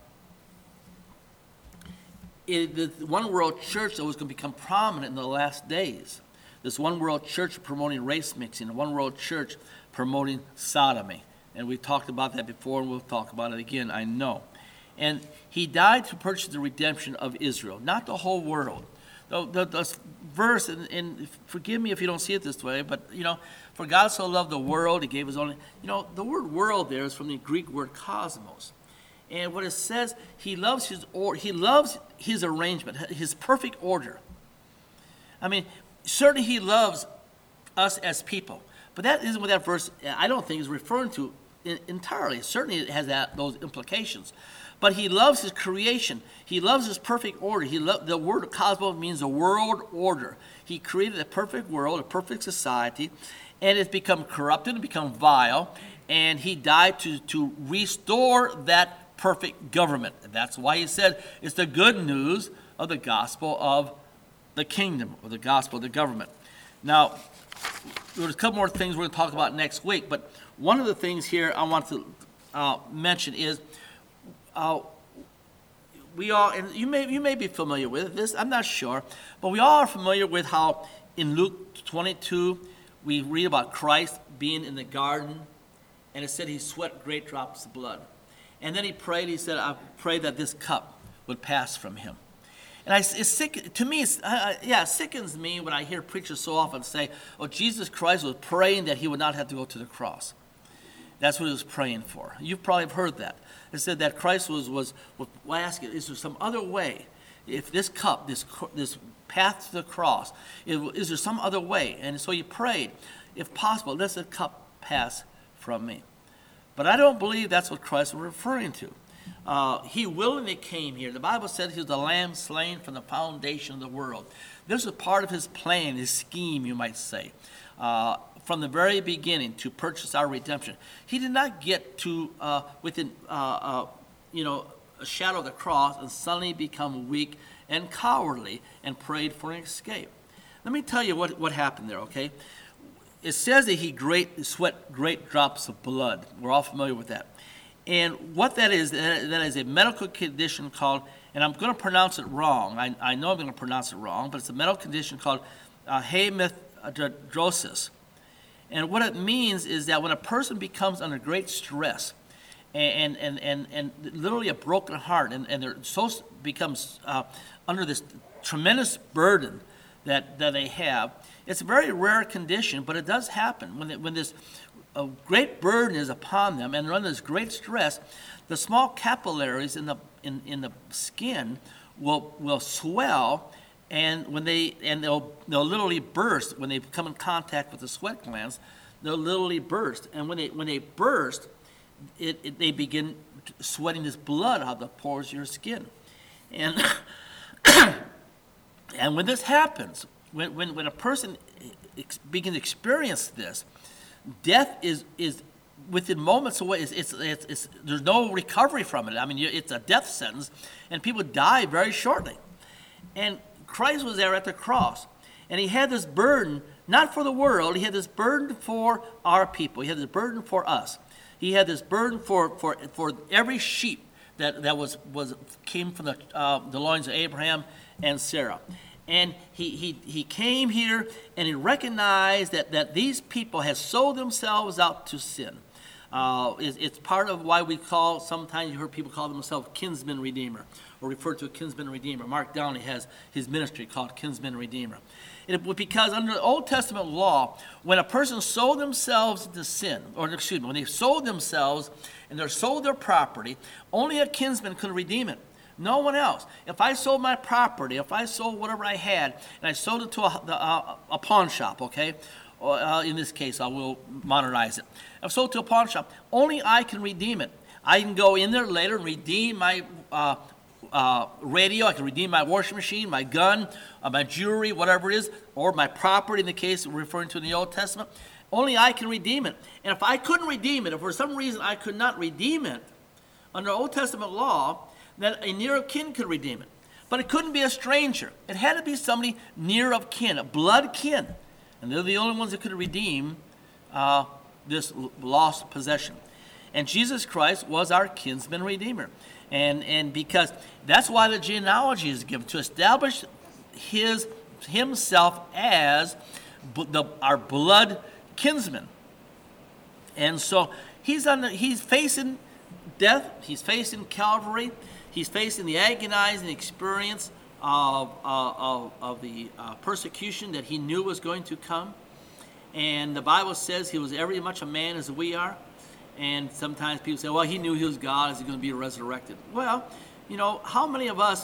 the one world church that was going to become prominent in the last days. This one world church promoting race mixing, the one world church promoting sodomy. And we've talked about that before, and we'll talk about it again, I know. And he died to purchase the redemption of Israel, not the whole world. The verse, and forgive me if you don't see it this way, but, for God so loved the world, he gave his only, the word world there is from the Greek word cosmos. And what it says, he loves his arrangement, his perfect order. I mean, certainly he loves us as people, but that isn't what that verse, I don't think, is referring to entirely. Certainly it has those implications. But he loves his creation. He loves his perfect order. The word cosmos means a world order. He created a perfect world, a perfect society, and it's become corrupted and become vile, and he died to restore that perfect government. And that's why he said it's the good news of the gospel of the kingdom, or the gospel of the government. Now, there's a couple more things we're going to talk about next week, but one of the things here I want to mention is we all, and you may be familiar with this, I'm not sure, but we all are familiar with how in Luke 22 we read about Christ being in the garden, and it said he sweat great drops of blood. And then he said, I pray that this cup would pass from him. And it sickens me when I hear preachers so often say, oh, Jesus Christ was praying that he would not have to go to the cross. That's what he was praying for. You probably have heard that. It said that Christ was asking, is there some other way? If this cup, this path to the cross, is there some other way? And so he prayed, if possible, let the cup pass from me. But I don't believe that's what Christ was referring to. He willingly came here. The Bible said he was the lamb slain from the foundation of the world. This was part of his plan, his scheme, you might say, from the very beginning to purchase our redemption. He did not get to within a shadow of the cross and suddenly become weak and cowardly and prayed for an escape. Let me tell you what happened there, okay? It says that he sweat great drops of blood. We're all familiar with that. And what that is a medical condition called, and I'm going to pronounce it wrong. I know I'm going to pronounce it wrong, but it's a medical condition called hemidrosis. And what it means is that when a person becomes under great stress and literally a broken heart, and they're becomes under this tremendous burden that they have, it's a very rare condition, but it does happen. When this great burden is upon them and they're under this great stress, the small capillaries in the skin will swell, and they'll literally burst when they come in contact with the sweat glands. They'll literally burst, and when they burst, they begin sweating this blood out of the pores of your skin, and and when this happens, when a person begins to experience this, death is within moments away. There's no recovery from it. I mean, it's a death sentence, and people die very shortly. And Christ was there at the cross, and he had this burden, not for the world. He had this burden for our people. He had this burden for us. He had this burden for every sheep that came from the loins of Abraham and Sarah. And he came here, and he recognized that these people had sold themselves out to sin. It's part of why we call, sometimes you heard people call themselves kinsman redeemer, or refer to a kinsman redeemer. Mark Downey has his ministry called kinsman redeemer. Because under the Old Testament law, when a person sold themselves into sin, when they sold themselves and they sold their property, only a kinsman could redeem it. No one else. If I sold my property, if I sold whatever I had, and I sold it to a pawn shop, okay? In this case, I will monetize it. I've sold it to a pawn shop. Only I can redeem it. I can go in there later and redeem my radio. I can redeem my washing machine, my gun, my jewelry, whatever it is, or my property in the case we're referring to in the Old Testament. Only I can redeem it. And if I couldn't redeem it, if for some reason I could not redeem it, under Old Testament law, then a near of kin could redeem it. But it couldn't be a stranger. It had to be somebody near of kin, a blood kin. And they're the only ones that could redeem this lost possession. And Jesus Christ was our kinsman redeemer. And because that's why the genealogy is given, to establish himself as our blood kinsman. And so he's facing death, he's facing Calvary, he's facing the agonizing experience of the persecution that he knew was going to come. And the Bible says he was every much a man as we are. And sometimes people say, well, he knew he was God. Is he going to be resurrected? Well, how many of us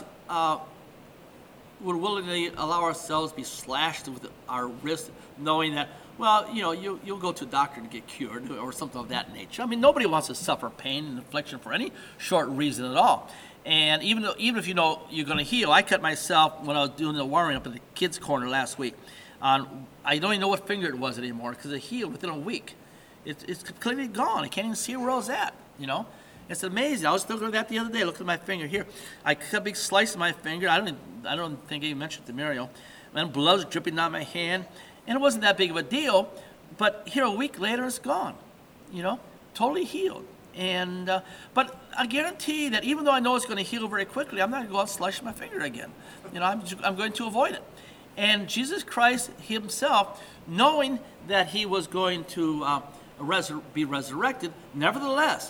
would willingly allow ourselves to be slashed with our wrist, knowing that, well, you'll go to a doctor to get cured or something of that nature. I mean, nobody wants to suffer pain and affliction for any short reason at all. And even if you're going to heal, I cut myself when I was doing the warming up in the kids' corner last week. I don't even know what finger it was anymore because it healed within a week. It's completely gone. I can't even see where I was at, It's amazing. I was looking at that the other day. Look at my finger here. I cut a big slice of my finger. I don't think I even mentioned it to Muriel. And blood was dripping down my hand. And it wasn't that big of a deal. But here a week later, it's gone. Totally healed. And but I guarantee that even though I know it's going to heal very quickly, I'm not going to go out and slash my finger again. I'm going to avoid it. And Jesus Christ himself, knowing that he was going to be resurrected, nevertheless,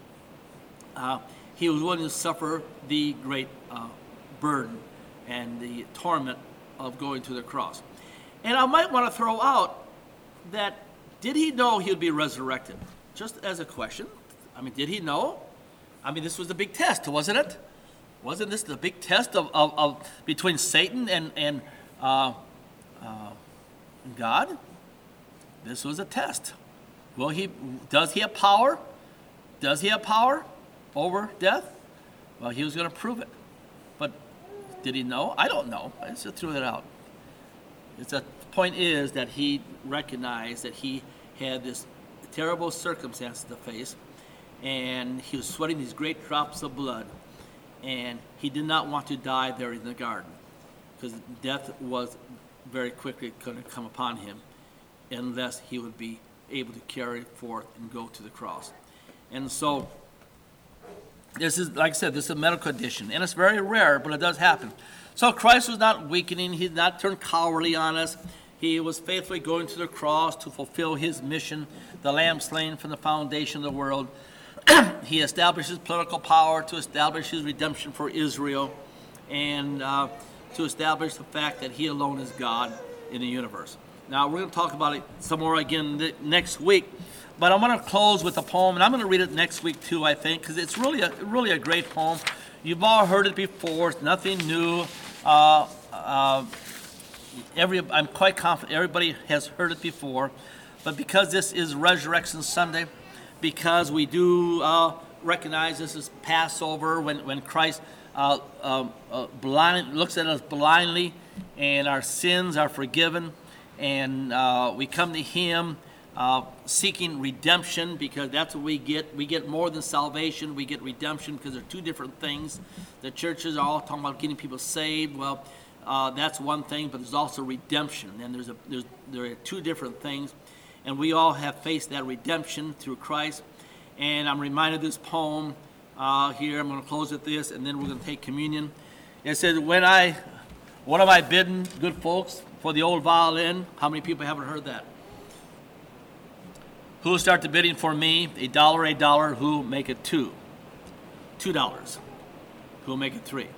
he was willing to suffer the great burden and the torment of going to the cross. And I might want to throw out that, did he know he would be resurrected? Just as a question. I mean, did he know? I mean, this was the big test, wasn't it? Wasn't this the big test of between Satan and God? This was a test. Does he have power? Does he have power over death? Well, he was going to prove it. But did he know? I don't know. I just threw it out. The point is that he recognized that he had this terrible circumstance to face, and he was sweating these great drops of blood, and he did not want to die there in the garden, because death was very quickly going to come upon him unless he would be able to carry it forth and go to the cross. And so this is, like I said, this is a medical condition, and it's very rare, but it does happen. So Christ was not weakening. He did not turn cowardly on us. He was faithfully going to the cross to fulfill his mission, the Lamb slain from the foundation of the world. He established his political power to establish his redemption for Israel, and to establish the fact that he alone is God in the universe. Now, we're going to talk about it some more again next week, but I'm going to close with a poem, and I'm going to read it next week too, I think, because it's really a great poem. You've all heard it before. It's nothing new. I'm quite confident everybody has heard it before, but because this is Resurrection Sunday, because we do recognize this is Passover, when Christ looks at us blindly, and our sins are forgiven, and we come to him seeking redemption, because that's what we get. We get more than salvation. We get redemption, because they're two different things. The churches are all talking about getting people saved. Well, that's one thing, but there's also redemption, and there are two different things, and we all have faced that redemption through Christ. And I'm reminded of this poem here. I'm going to close with this, and then we're going to take communion. It says, what am I bidding, good folks, for the old violin? How many people haven't heard that? Who will start the bidding for me? $1. Who will make it $2? $2. Who will make it $3?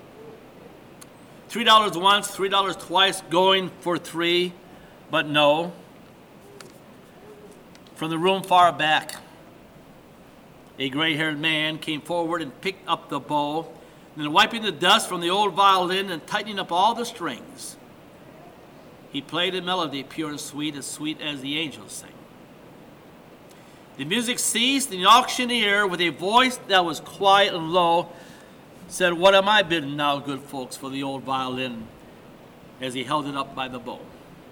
$3 once, $3 twice, going for $3, but no. From the room far back, a gray-haired man came forward and picked up the bow, and then wiping the dust from the old violin and tightening up all the strings, he played a melody pure and sweet as the angels sing. The music ceased, and the auctioneer, with a voice that was quiet and low, said, "What am I bidding now, good folks, for the old violin?" as he held it up by the bow.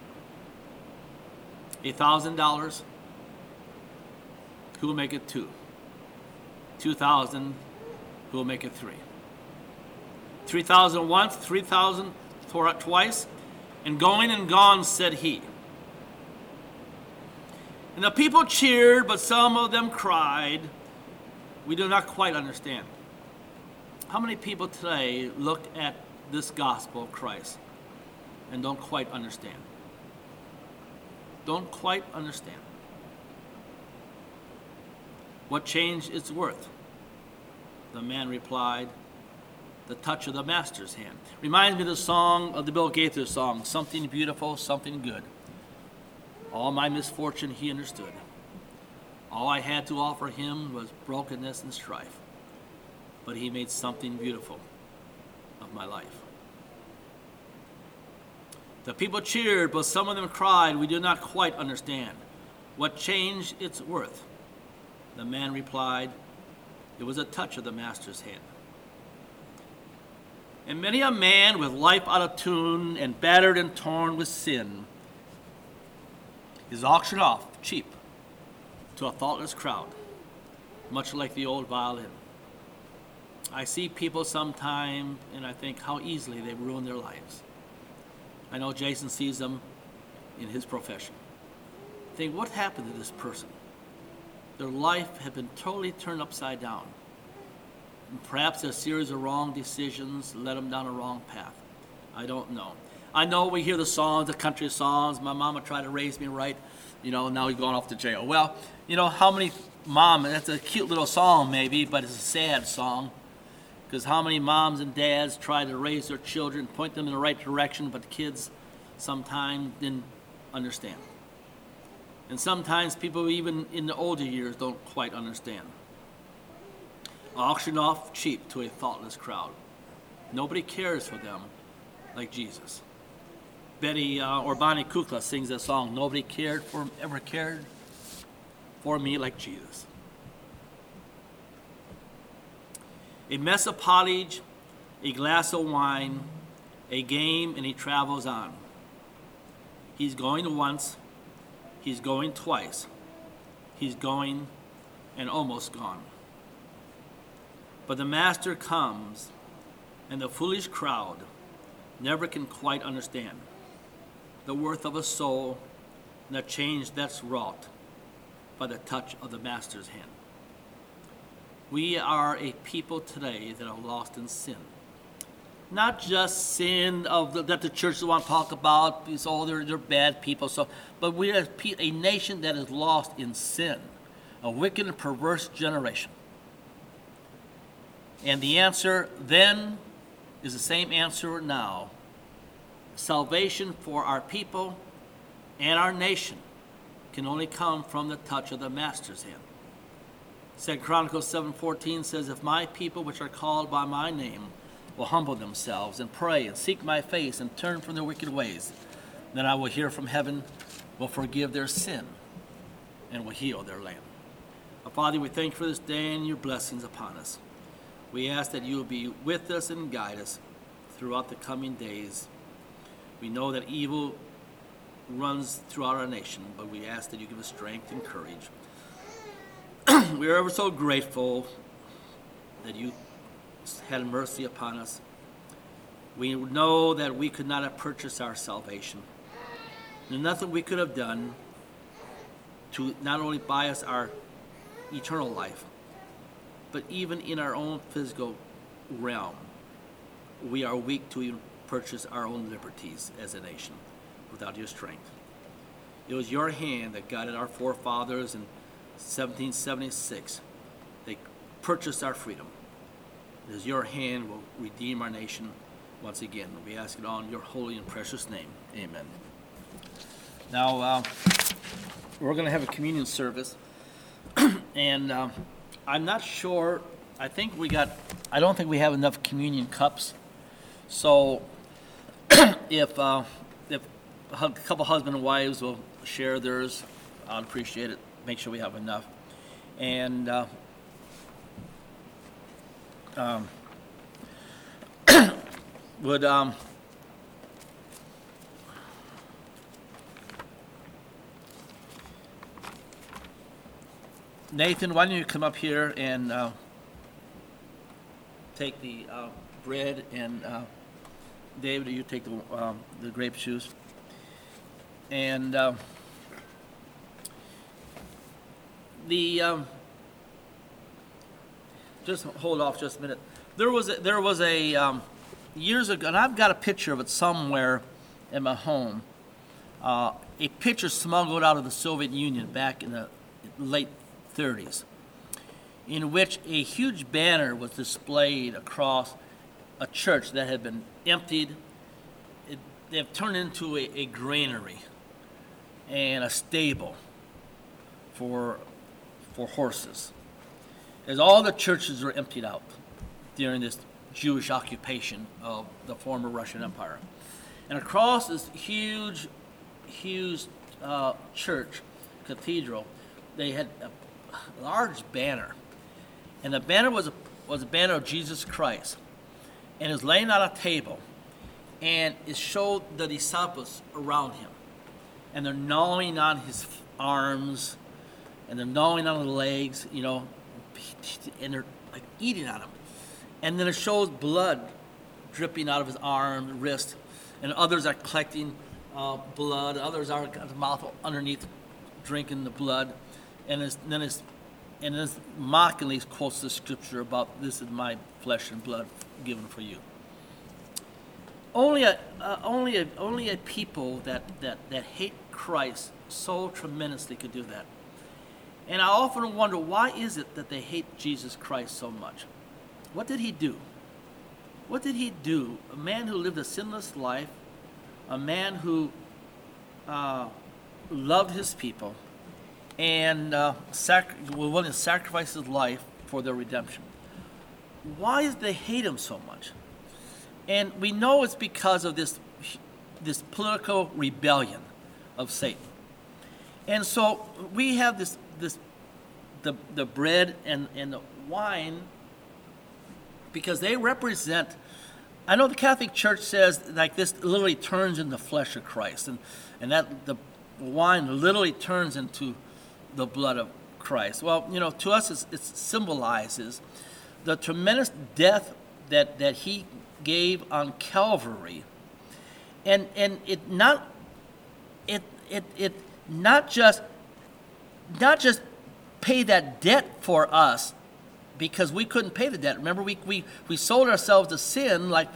$1,000. Who will make it $2? $2,000. Who will make it $3? $3,000 once, $3,000 twice, and going and gone, said he. And the people cheered, but some of them cried. We do not quite understand. How many people today look at this gospel of Christ and don't quite understand? Don't quite understand. What change is worth? The man replied, the touch of the master's hand. Reminds me of the song, of the Bill Gaither song, something beautiful, something good. All my misfortune he understood. All I had to offer him was brokenness and strife. But he made something beautiful of my life. The people cheered, but some of them cried, we do not quite understand what change it's worth. The man replied, it was a touch of the master's hand. And many a man with life out of tune and battered and torn with sin is auctioned off cheap to a thoughtless crowd, much like the old violin. I see people sometime and I think how easily they ruin their lives. I know Jason sees them in his profession. I think, what happened to this person? Their life had been totally turned upside down. And perhaps a series of wrong decisions led them down a wrong path. I don't know. I know we hear the songs, the country songs. My mama tried to raise me right. Now he's going off to jail. Well, how many that's a cute little song maybe, but it's a sad song. Because how many moms and dads try to raise their children, point them in the right direction, but the kids sometimes didn't understand. And sometimes people, even in the older years, don't quite understand. Auctioned off cheap to a thoughtless crowd. Nobody cares for them like Jesus. Bonnie Kukla sings that song, nobody ever cared for me like Jesus. A mess of pottage, a glass of wine, a game, and he travels on. He's going once, he's going twice, he's going and almost gone. But the master comes, and the foolish crowd never can quite understand the worth of a soul and the change that's wrought by the touch of the master's hand. We are a people today that are lost in sin. Not just sin that the churches want to talk about, because they're bad people. But we are a nation that is lost in sin, a wicked and perverse generation. And the answer then is the same answer now. Salvation for our people and our nation can only come from the touch of the master's hand. 2 Chronicles 7:14 says, if my people which are called by my name will humble themselves and pray and seek my face and turn from their wicked ways, then I will hear from heaven, will forgive their sin, and will heal their land. Father, we thank you for this day and your blessings upon us. We ask that you will be with us and guide us throughout the coming days. We know that evil runs throughout our nation, but we ask that you give us strength and courage. We are ever so grateful that you had mercy upon us. We know that we could not have purchased our salvation. There's nothing we could have done to not only buy us our eternal life, but even in our own physical realm, we are weak to even purchase our own liberties as a nation without your strength. It was your hand that guided our forefathers and 1776. They purchased our freedom. It is your hand will redeem our nation once again. We ask it all in your holy and precious name. Amen. Now, we're going to have a communion service. And I'm not sure. I don't think we have enough communion cups. So if a couple husband and wives will share theirs, I'd appreciate it. Make sure we have enough. And would Nathan, why don't you come up here and take the bread, and David, you take the grape juice. And just hold off just a minute. There was a years ago, and I've got a picture of it somewhere in my home. A picture smuggled out of the Soviet Union back in the late 30s, in which a huge banner was displayed across a church that had been emptied. They have turned into a granary and a stable for horses, as all the churches were emptied out during this Jewish occupation of the former Russian Empire. And across this huge church, cathedral, they had a large banner. And the banner was a banner of Jesus Christ. And it was laying on a table. And it showed the disciples around him. And they're gnawing on his arms. And they're gnawing on the legs, and they're like eating on him. And then it shows blood dripping out of his arm, wrist. And others are collecting blood. Others are got the mouth underneath drinking the blood. And then mockingly quotes the scripture about, "This is my flesh and blood given for you." Only a people that hate Christ so tremendously could do that. And I often wonder, why is it that they hate Jesus Christ so much? What did he do? What did he do? A man who lived a sinless life, a man who loved his people, and was willing to sacrifice his life for their redemption. Why did they hate him so much? And we know it's because of this political rebellion of Satan. And so we have the bread and the wine, because they represent. I know the Catholic Church says like this literally turns into the flesh of Christ, and that the wine literally turns into the blood of Christ. Well, to us it symbolizes the tremendous death that he gave on Calvary, and it not just pay that debt for us, because we couldn't pay the debt. Remember, we sold ourselves to sin, like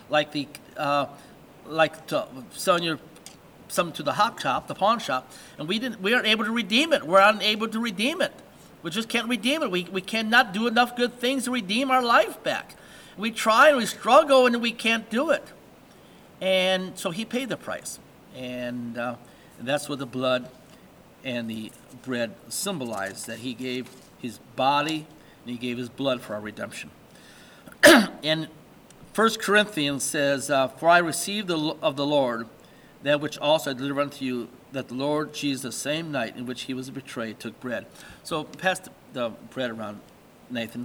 selling something to the hawk shop, the pawn shop, and we aren't able to redeem it. We're unable to redeem it. We just can't redeem it. We cannot do enough good things to redeem our life back. We try and we struggle and we can't do it. And so he paid the price. And that's what the blood and the bread symbolize, that he gave his body and he gave his blood for our redemption. And 1 Corinthians says, "For I received of the Lord that which also I delivered unto you, that the Lord Jesus, the same night in which he was betrayed, took bread." So pass the bread around, Nathan.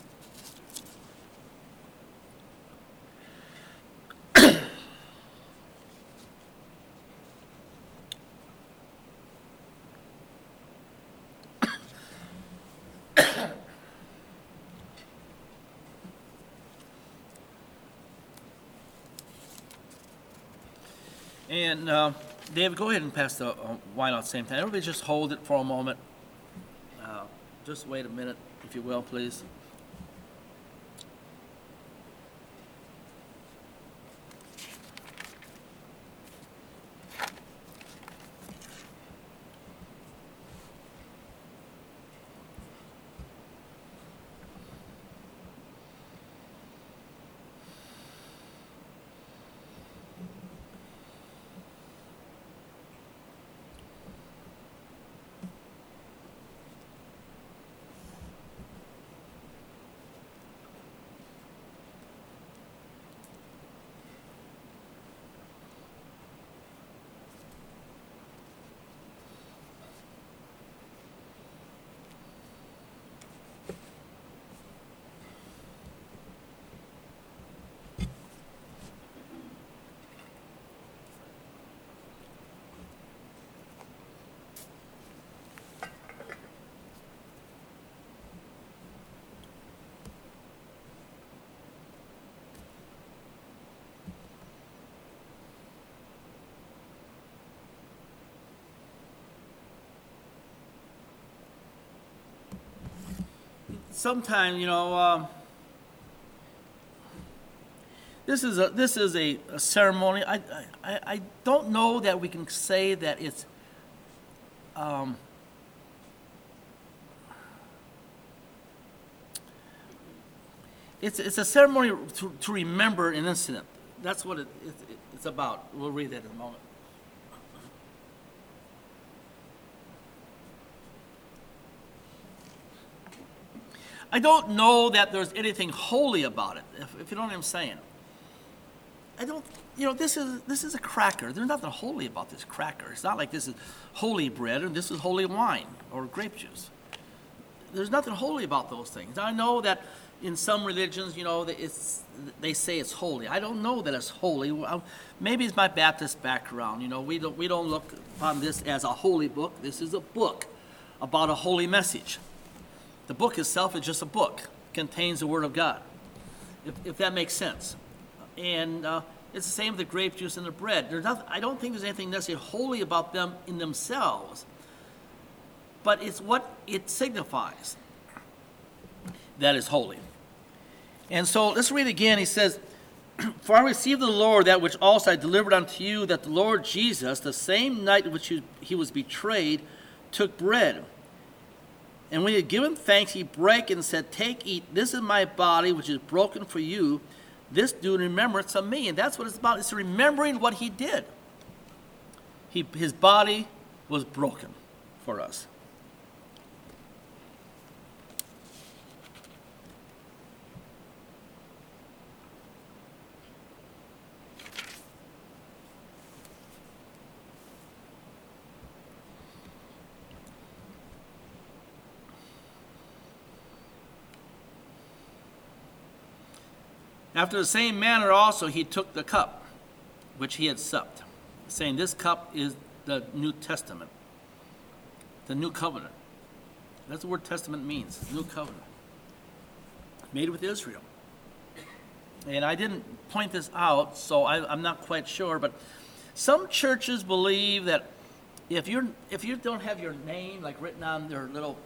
And David, go ahead and pass the wine out at the same time. Everybody just hold it for a moment. Just wait a minute, if you will, please. sometimes, this is a ceremony. I don't know that we can say that it's it's a ceremony to remember an incident. That's what it's about. We'll read that in a moment. I don't know that there's anything holy about it, if you know what I'm saying. I don't, this is a cracker. There's nothing holy about this cracker. It's not like this is holy bread or this is holy wine or grape juice. There's nothing holy about those things. I know that in some religions, they say it's holy. I don't know that it's holy. Maybe it's my Baptist background. We don't look upon this as a holy book. This is a book about a holy message. The book itself is just a book. It contains the Word of God, if that makes sense. And it's the same with the grape juice and the bread. I don't think there's anything necessarily holy about them in themselves, but it's what it signifies that is holy. And so let's read again. He says, "For I received of the Lord that which also I delivered unto you, that the Lord Jesus, the same night in which he was betrayed, took bread. And when he had given thanks, he brake and said, Take, eat, this is my body, which is broken for you. This do in remembrance of me." And that's what it's about. It's remembering what he did. His body was broken for us. After the same manner also he took the cup which he had supped, saying, This cup is the New Testament, the new covenant. That's the word testament means, new covenant, made with Israel. And I didn't point this out, so I'm not quite sure, but some churches believe that if you don't have your name like written on their little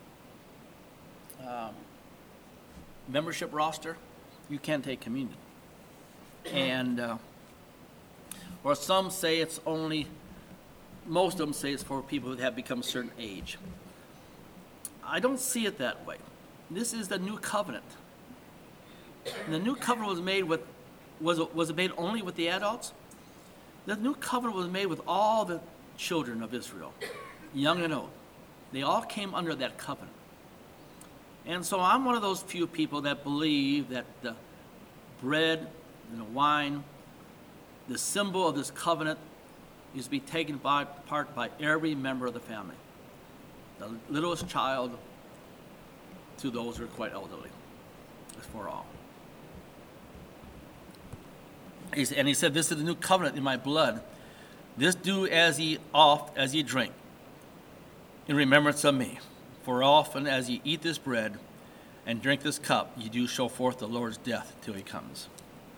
membership roster, you can't take communion. And or some say it's only, most of them say it's for people who have become a certain age. I don't see it that way. This is the new covenant. And the new covenant was made with, was it made only with the adults? The new covenant was made with all the children of Israel, young and old. They all came under that covenant. And so I'm one of those few people that believe that the bread and the wine, the symbol of this covenant, is to be taken part by every member of the family, the littlest child to those who are quite elderly. It's for all. And he said, This is the new covenant in my blood. This do as ye drink, in remembrance of me. For often as ye eat this bread and drink this cup, ye do show forth the Lord's death till he comes.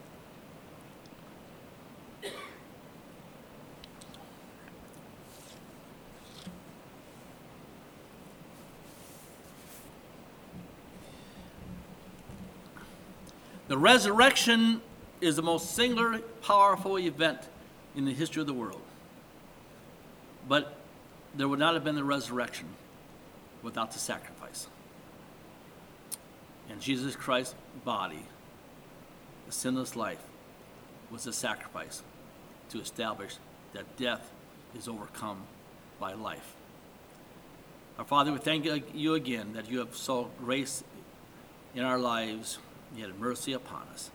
The resurrection is the most singular, powerful event in the history of the world. But there would not have been the resurrection without the sacrifice. And Jesus Christ's body, the sinless life, was a sacrifice to establish that death is overcome by life. Our Father, we thank you again that you have so grace in our lives, you had mercy upon us.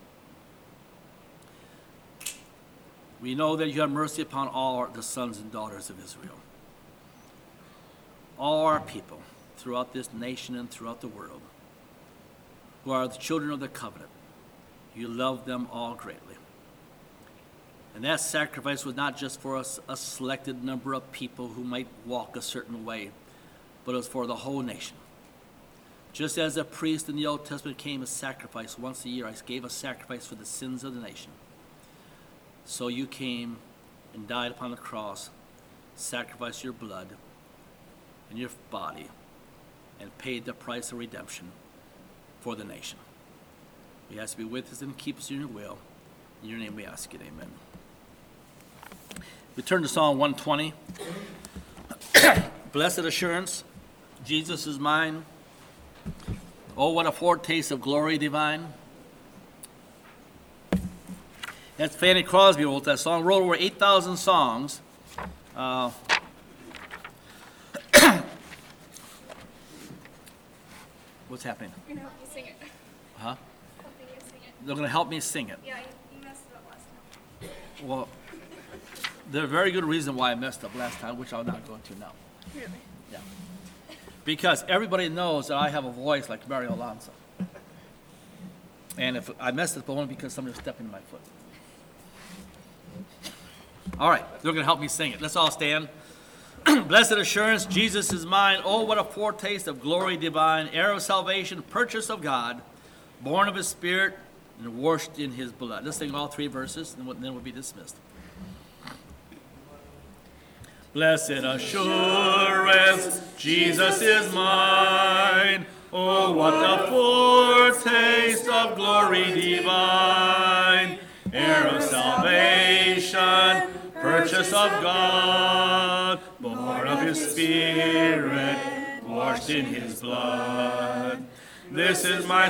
We know that you have mercy upon all the sons and daughters of Israel, all our people throughout this nation and throughout the world, who are the children of the covenant. You love them all greatly. And that sacrifice was not just for a selected number of people who might walk a certain way, but it was for the whole nation. Just as a priest in the Old Testament came a sacrifice once a year, I gave a sacrifice for the sins of the nation. So you came and died upon the cross, sacrificed your blood and your body, and paid the price of redemption for the nation. We ask you to be with us and keep us in your will. In your name we ask it, amen. We turn to Psalm 120. Blessed assurance, Jesus is mine. Oh, what a foretaste of glory divine. That's Fanny Crosby wrote that song. Wrote over 8,000 songs. What's happening? You're gonna help me sing it. Huh? Helping you sing it. They're going to help me sing it. Yeah, you messed it up last time. Well, there's a very good reason why I messed up last time, which I'll not go into now. Really? Yeah. Because everybody knows that I have a voice like Mario Alonso. And if I messed up, only because somebody was stepping in my foot. All right, they're going to help me sing it. Let's all stand. Blessed assurance, Jesus is mine. Oh, what a foretaste of glory divine, heir of salvation, purchase of God, born of his Spirit, and washed in his blood. Let's sing all three verses, and then we'll be dismissed. Blessed assurance, Jesus is mine. Oh, what a foretaste of glory divine, heir of salvation, purchase of God, born of his Spirit, washed in his blood. This is my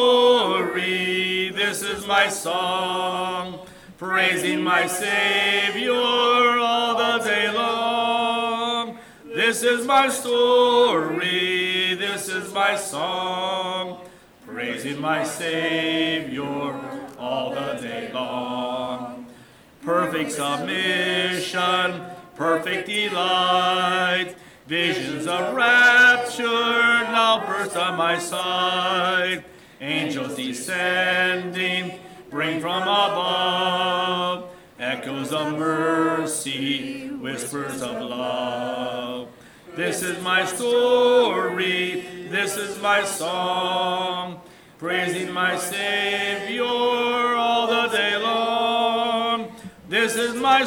story, this is my song, praising my Savior all the day long. This is my story, this is my song, praising my Savior all the day long. Perfect submission, perfect delight, visions of rapture now burst on my sight. Angels descending, bring from above, echoes of mercy, whispers of love. This is my story, this is my song, praising my Savior all the day long. This is my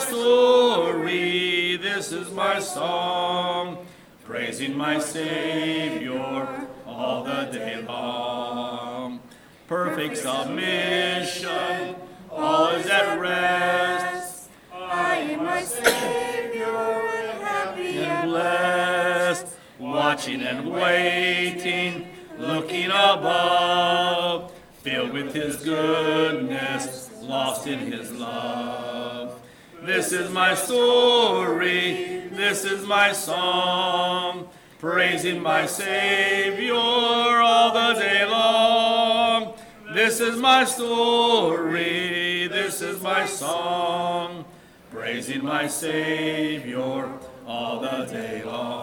story, this is my song, praising my Savior all the day long. Perfect submission, all is at rest. I am my Savior, happy and blessed, watching and waiting, looking above, filled with his goodness, lost in his love. This is my story, this is my song, praising my Savior all the day long. This is my story, this is my song, praising my Savior all the day long.